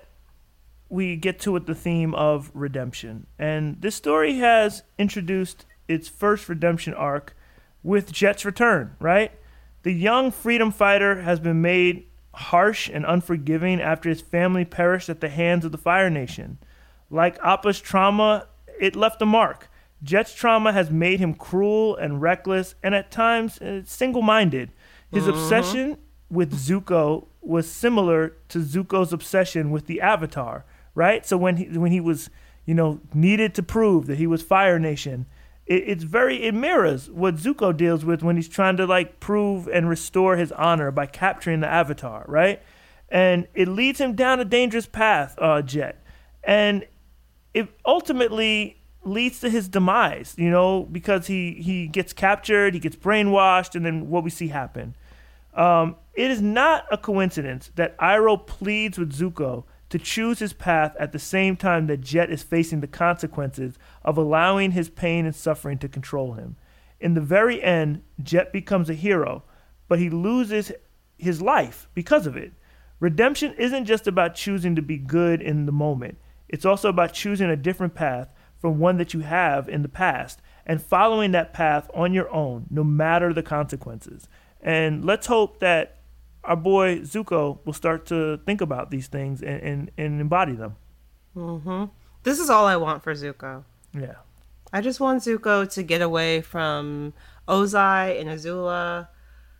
we get to it the theme of redemption, and this story has introduced its first redemption arc with Jet's return. Right, the young freedom fighter has been made harsh and unforgiving after his family perished at the hands of the Fire Nation. Like Appa's trauma, it left a mark. Jet's trauma has made him cruel and reckless, and at times uh, single-minded. His Mm-hmm. obsession with Zuko was similar to Zuko's obsession with the Avatar, right? So when he when he was, you know, needed to prove that he was Fire Nation, it, it's very it mirrors what Zuko deals with when he's trying to like prove and restore his honor by capturing the Avatar, right? And it leads him down a dangerous path, uh, Jet, and it ultimately leads to his demise, you know, because he, he gets captured, he gets brainwashed, and then what we see happen. Um, it is not a coincidence that Iroh pleads with Zuko to choose his path at the same time that Jet is facing the consequences of allowing his pain and suffering to control him. In the very end, Jet becomes a hero, but he loses his life because of it. Redemption isn't just about choosing to be good in the moment. It's also about choosing a different path from one that you have in the past and following that path on your own, no matter the consequences. And let's hope that our boy Zuko will start to think about these things and, and, and embody them. Mm-hmm. This is all I want for Zuko. Yeah. I just want Zuko to get away from Ozai and Azula.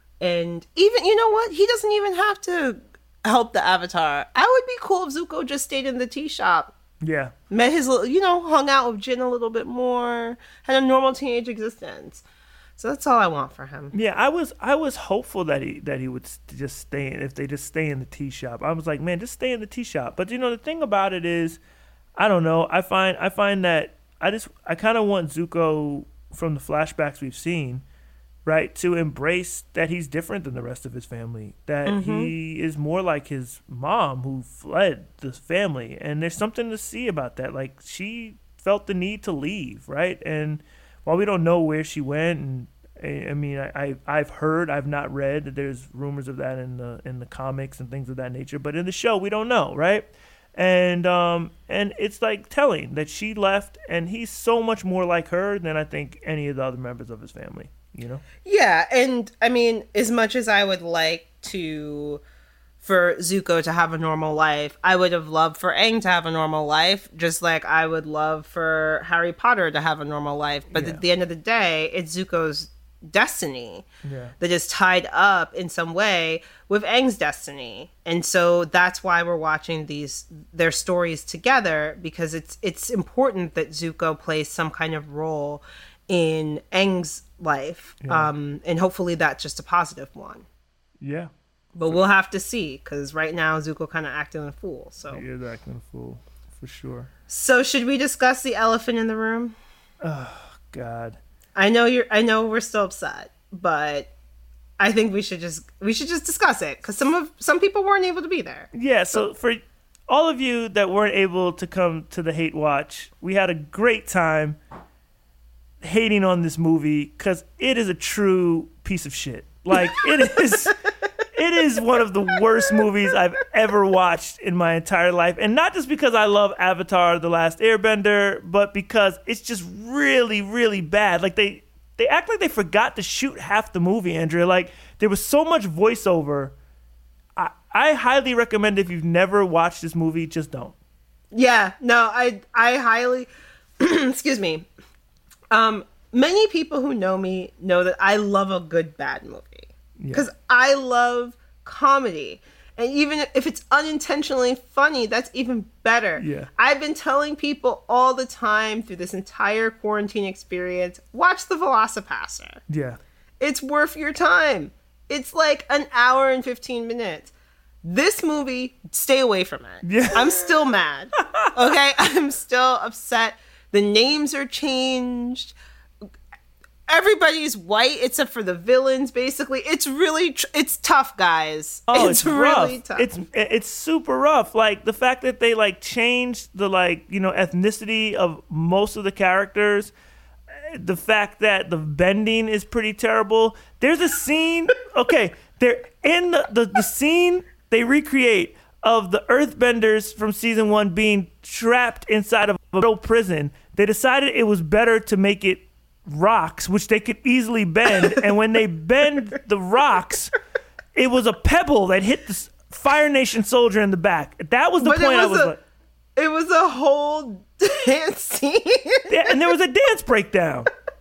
And even, you know what? He doesn't even have to help the Avatar. I would be cool if Zuko just stayed in the tea shop. Yeah. Met his little, you know, hung out with Jin a little bit more, had a normal teenage existence. So that's all I want for him. Yeah, I was I was hopeful that he that he would st- just stay in, if they just stay in the tea shop. I was like, man, just stay in the tea shop. But you know, the thing about it is, I don't know. I find I find that I just I kind of want Zuko from the flashbacks we've seen, right, to embrace that he's different than the rest of his family. That Mhm. he is more like his mom who fled the family, and there's something to see about that. Like she felt the need to leave, right? And while we don't know where she went, and I, I mean, I, I I've heard, I've not read that there's rumors of that in the in the comics and things of that nature, but in the show we don't know, right? And um and it's like telling that she left, and he's so much more like her than I think any of the other members of his family, you know? Yeah, and I mean, as much as I would like to for Zuko to have a normal life, I would have loved for Aang to have a normal life, just like I would love for Harry Potter to have a normal life. But Yeah. at the end of the day, it's Zuko's destiny Yeah. that is tied up in some way with Aang's destiny. And so that's why we're watching these their stories together, because it's it's important that Zuko plays some kind of role in Aang's life. Yeah. Um, and hopefully that's just a positive one. Yeah. But we'll have to see, because right now Zuko kind of acting a fool. So, He is acting a fool, for sure. so should we discuss the elephant in the room? God. I know you're. I know we're still upset, but I think we should just we should just discuss it, because some of some people weren't able to be there. Yeah, so for all of you that weren't able to come to the Hate Watch, we had a great time hating on this movie because it is a true piece of shit. Like, it is it is one of the worst movies I've ever watched in my entire life. And not just because I love Avatar: The Last Airbender, but because it's just really, really bad. Like, they, they act like they forgot to shoot half the movie, Andrea. Like, there was so much voiceover. I, I highly recommend, if you've never watched this movie, just don't. Yeah, no, I I highly excuse me. Um, many people who know me know that I love a good bad movie, because I love comedy. And even if it's unintentionally funny, that's even better. Yeah. I've been telling people all the time through this entire quarantine experience, watch The Velocipaster. Yeah. It's worth your time. It's like an hour and fifteen minutes. This movie, stay away from it. Yeah. I'm still mad. Okay? I'm still upset. The names are changed. everybody's white except for the villains, basically. It's really, tr- it's tough, guys. Oh, it's, it's really rough. tough. It's it's super rough. Like the fact that they like changed the like you know ethnicity of most of the characters. The fact that the bending is pretty terrible. There's a scene. Okay, they're in the the, the scene they recreate of the Earthbenders from season one being trapped inside of a little prison. They decided it was better to make it rocks, which they could easily bend. And when they bend the rocks, it was a pebble that hit the Fire Nation soldier in the back. That was the But point. it was I was a, like, it was a whole dance scene. yeah, and there was a dance breakdown.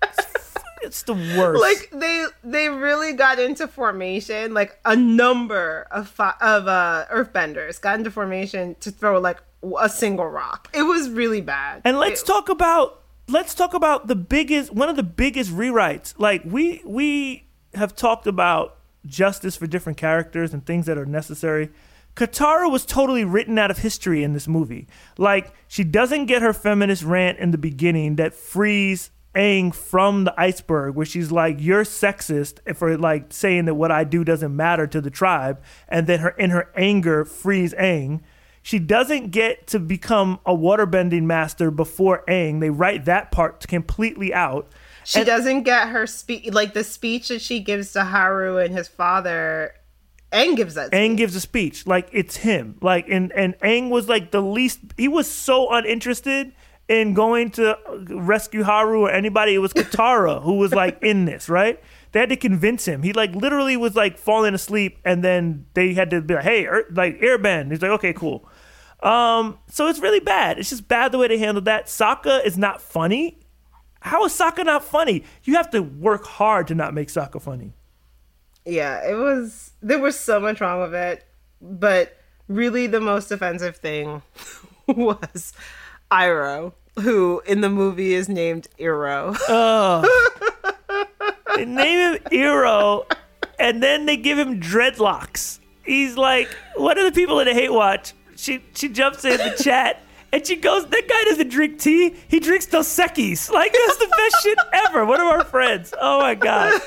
It's the worst. Like they they really got into formation. Like a number of fi- of uh, Earthbenders got into formation to throw like a single rock. It was really bad. And let's It- talk about let's talk about the biggest one of the biggest rewrites. Like we we have talked about justice for different characters and things that are necessary. Katara was totally written out of history in this movie. Like she doesn't get her feminist rant in the beginning that frees Aang from the iceberg, where she's like, "You're sexist for like saying that what I do doesn't matter to the tribe," and then her in her anger frees Aang. She doesn't get to become a waterbending master before Aang. They write that part completely out. She And- doesn't get her speech, like the speech that she gives to Haru and his father. Aang gives that. Aang speech. gives a speech like it's him. Like and and Aang was like the least. He was so uninterested in going to rescue Haru or anybody. It was Katara who was like in this, right? They had to convince him. He like literally was like falling asleep, and then they had to be like, "Hey, er, like airbend." He's like, "Okay, cool." Um, so it's really bad. It's just bad the way they handled that. Sokka is not funny. How is Sokka not funny? You have to work hard to not make Sokka funny. Yeah, it was. There was so much wrong with it, but really the most offensive thing was Iroh, who in the movie is named Iroh. They name him Iroh, and then they give him dreadlocks. He's like, one of the people in the Hate Watch, she she jumps in the chat, and she goes, that guy doesn't drink tea, he drinks Dos Equis. Like, that's the best shit ever. One of our friends. Oh, my God.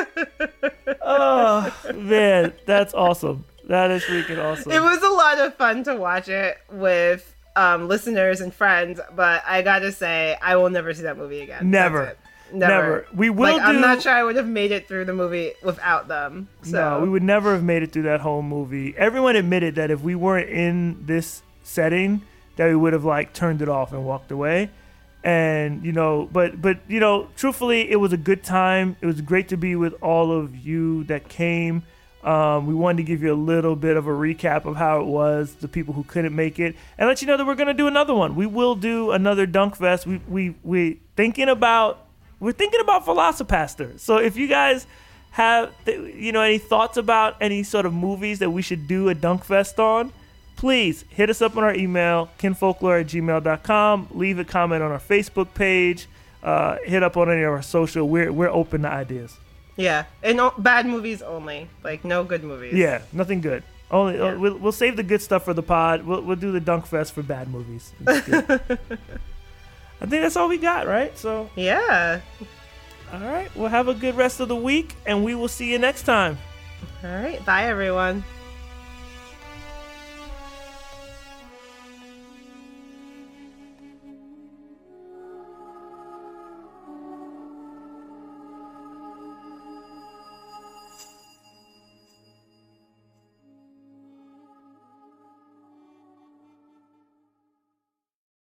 Oh, man, that's awesome. That is freaking awesome. It was a lot of fun to watch it with um, listeners and friends, but I gotta say, I will never see that movie again. Never. That's it. Never. Never. We will like, I'm do- not sure I would have made it through the movie without them. So No, we would never have made it through that whole movie. Everyone admitted that if we weren't in this setting, that we would have like turned it off and walked away. And you know, but but you know, truthfully, it was a good time. It was great to be with all of you that came. Um, we wanted to give you a little bit of a recap of how it was, the people who couldn't make it, and let you know that we're gonna do another one. We will do another Dunk Fest. We we we thinking about we're thinking about Velocipaster. So if you guys have th- you know any thoughts about any sort of movies that we should do a Dunk Fest on, please hit us up on our email, kinfolklore at gmail dot com. Leave a comment on our Facebook page. Uh, hit up on any of our social. We're we're open to ideas. yeah, and o- bad movies only, like no good movies. Yeah, nothing good. Only Yeah. uh, we'll, we'll save the good stuff for the pod. We'll we'll do the Dunk Fest for bad movies. It's good. I think that's all we got, right? So, Yeah. all right. Well, have a good rest of the week, and we will see you next time. All right. Bye, everyone.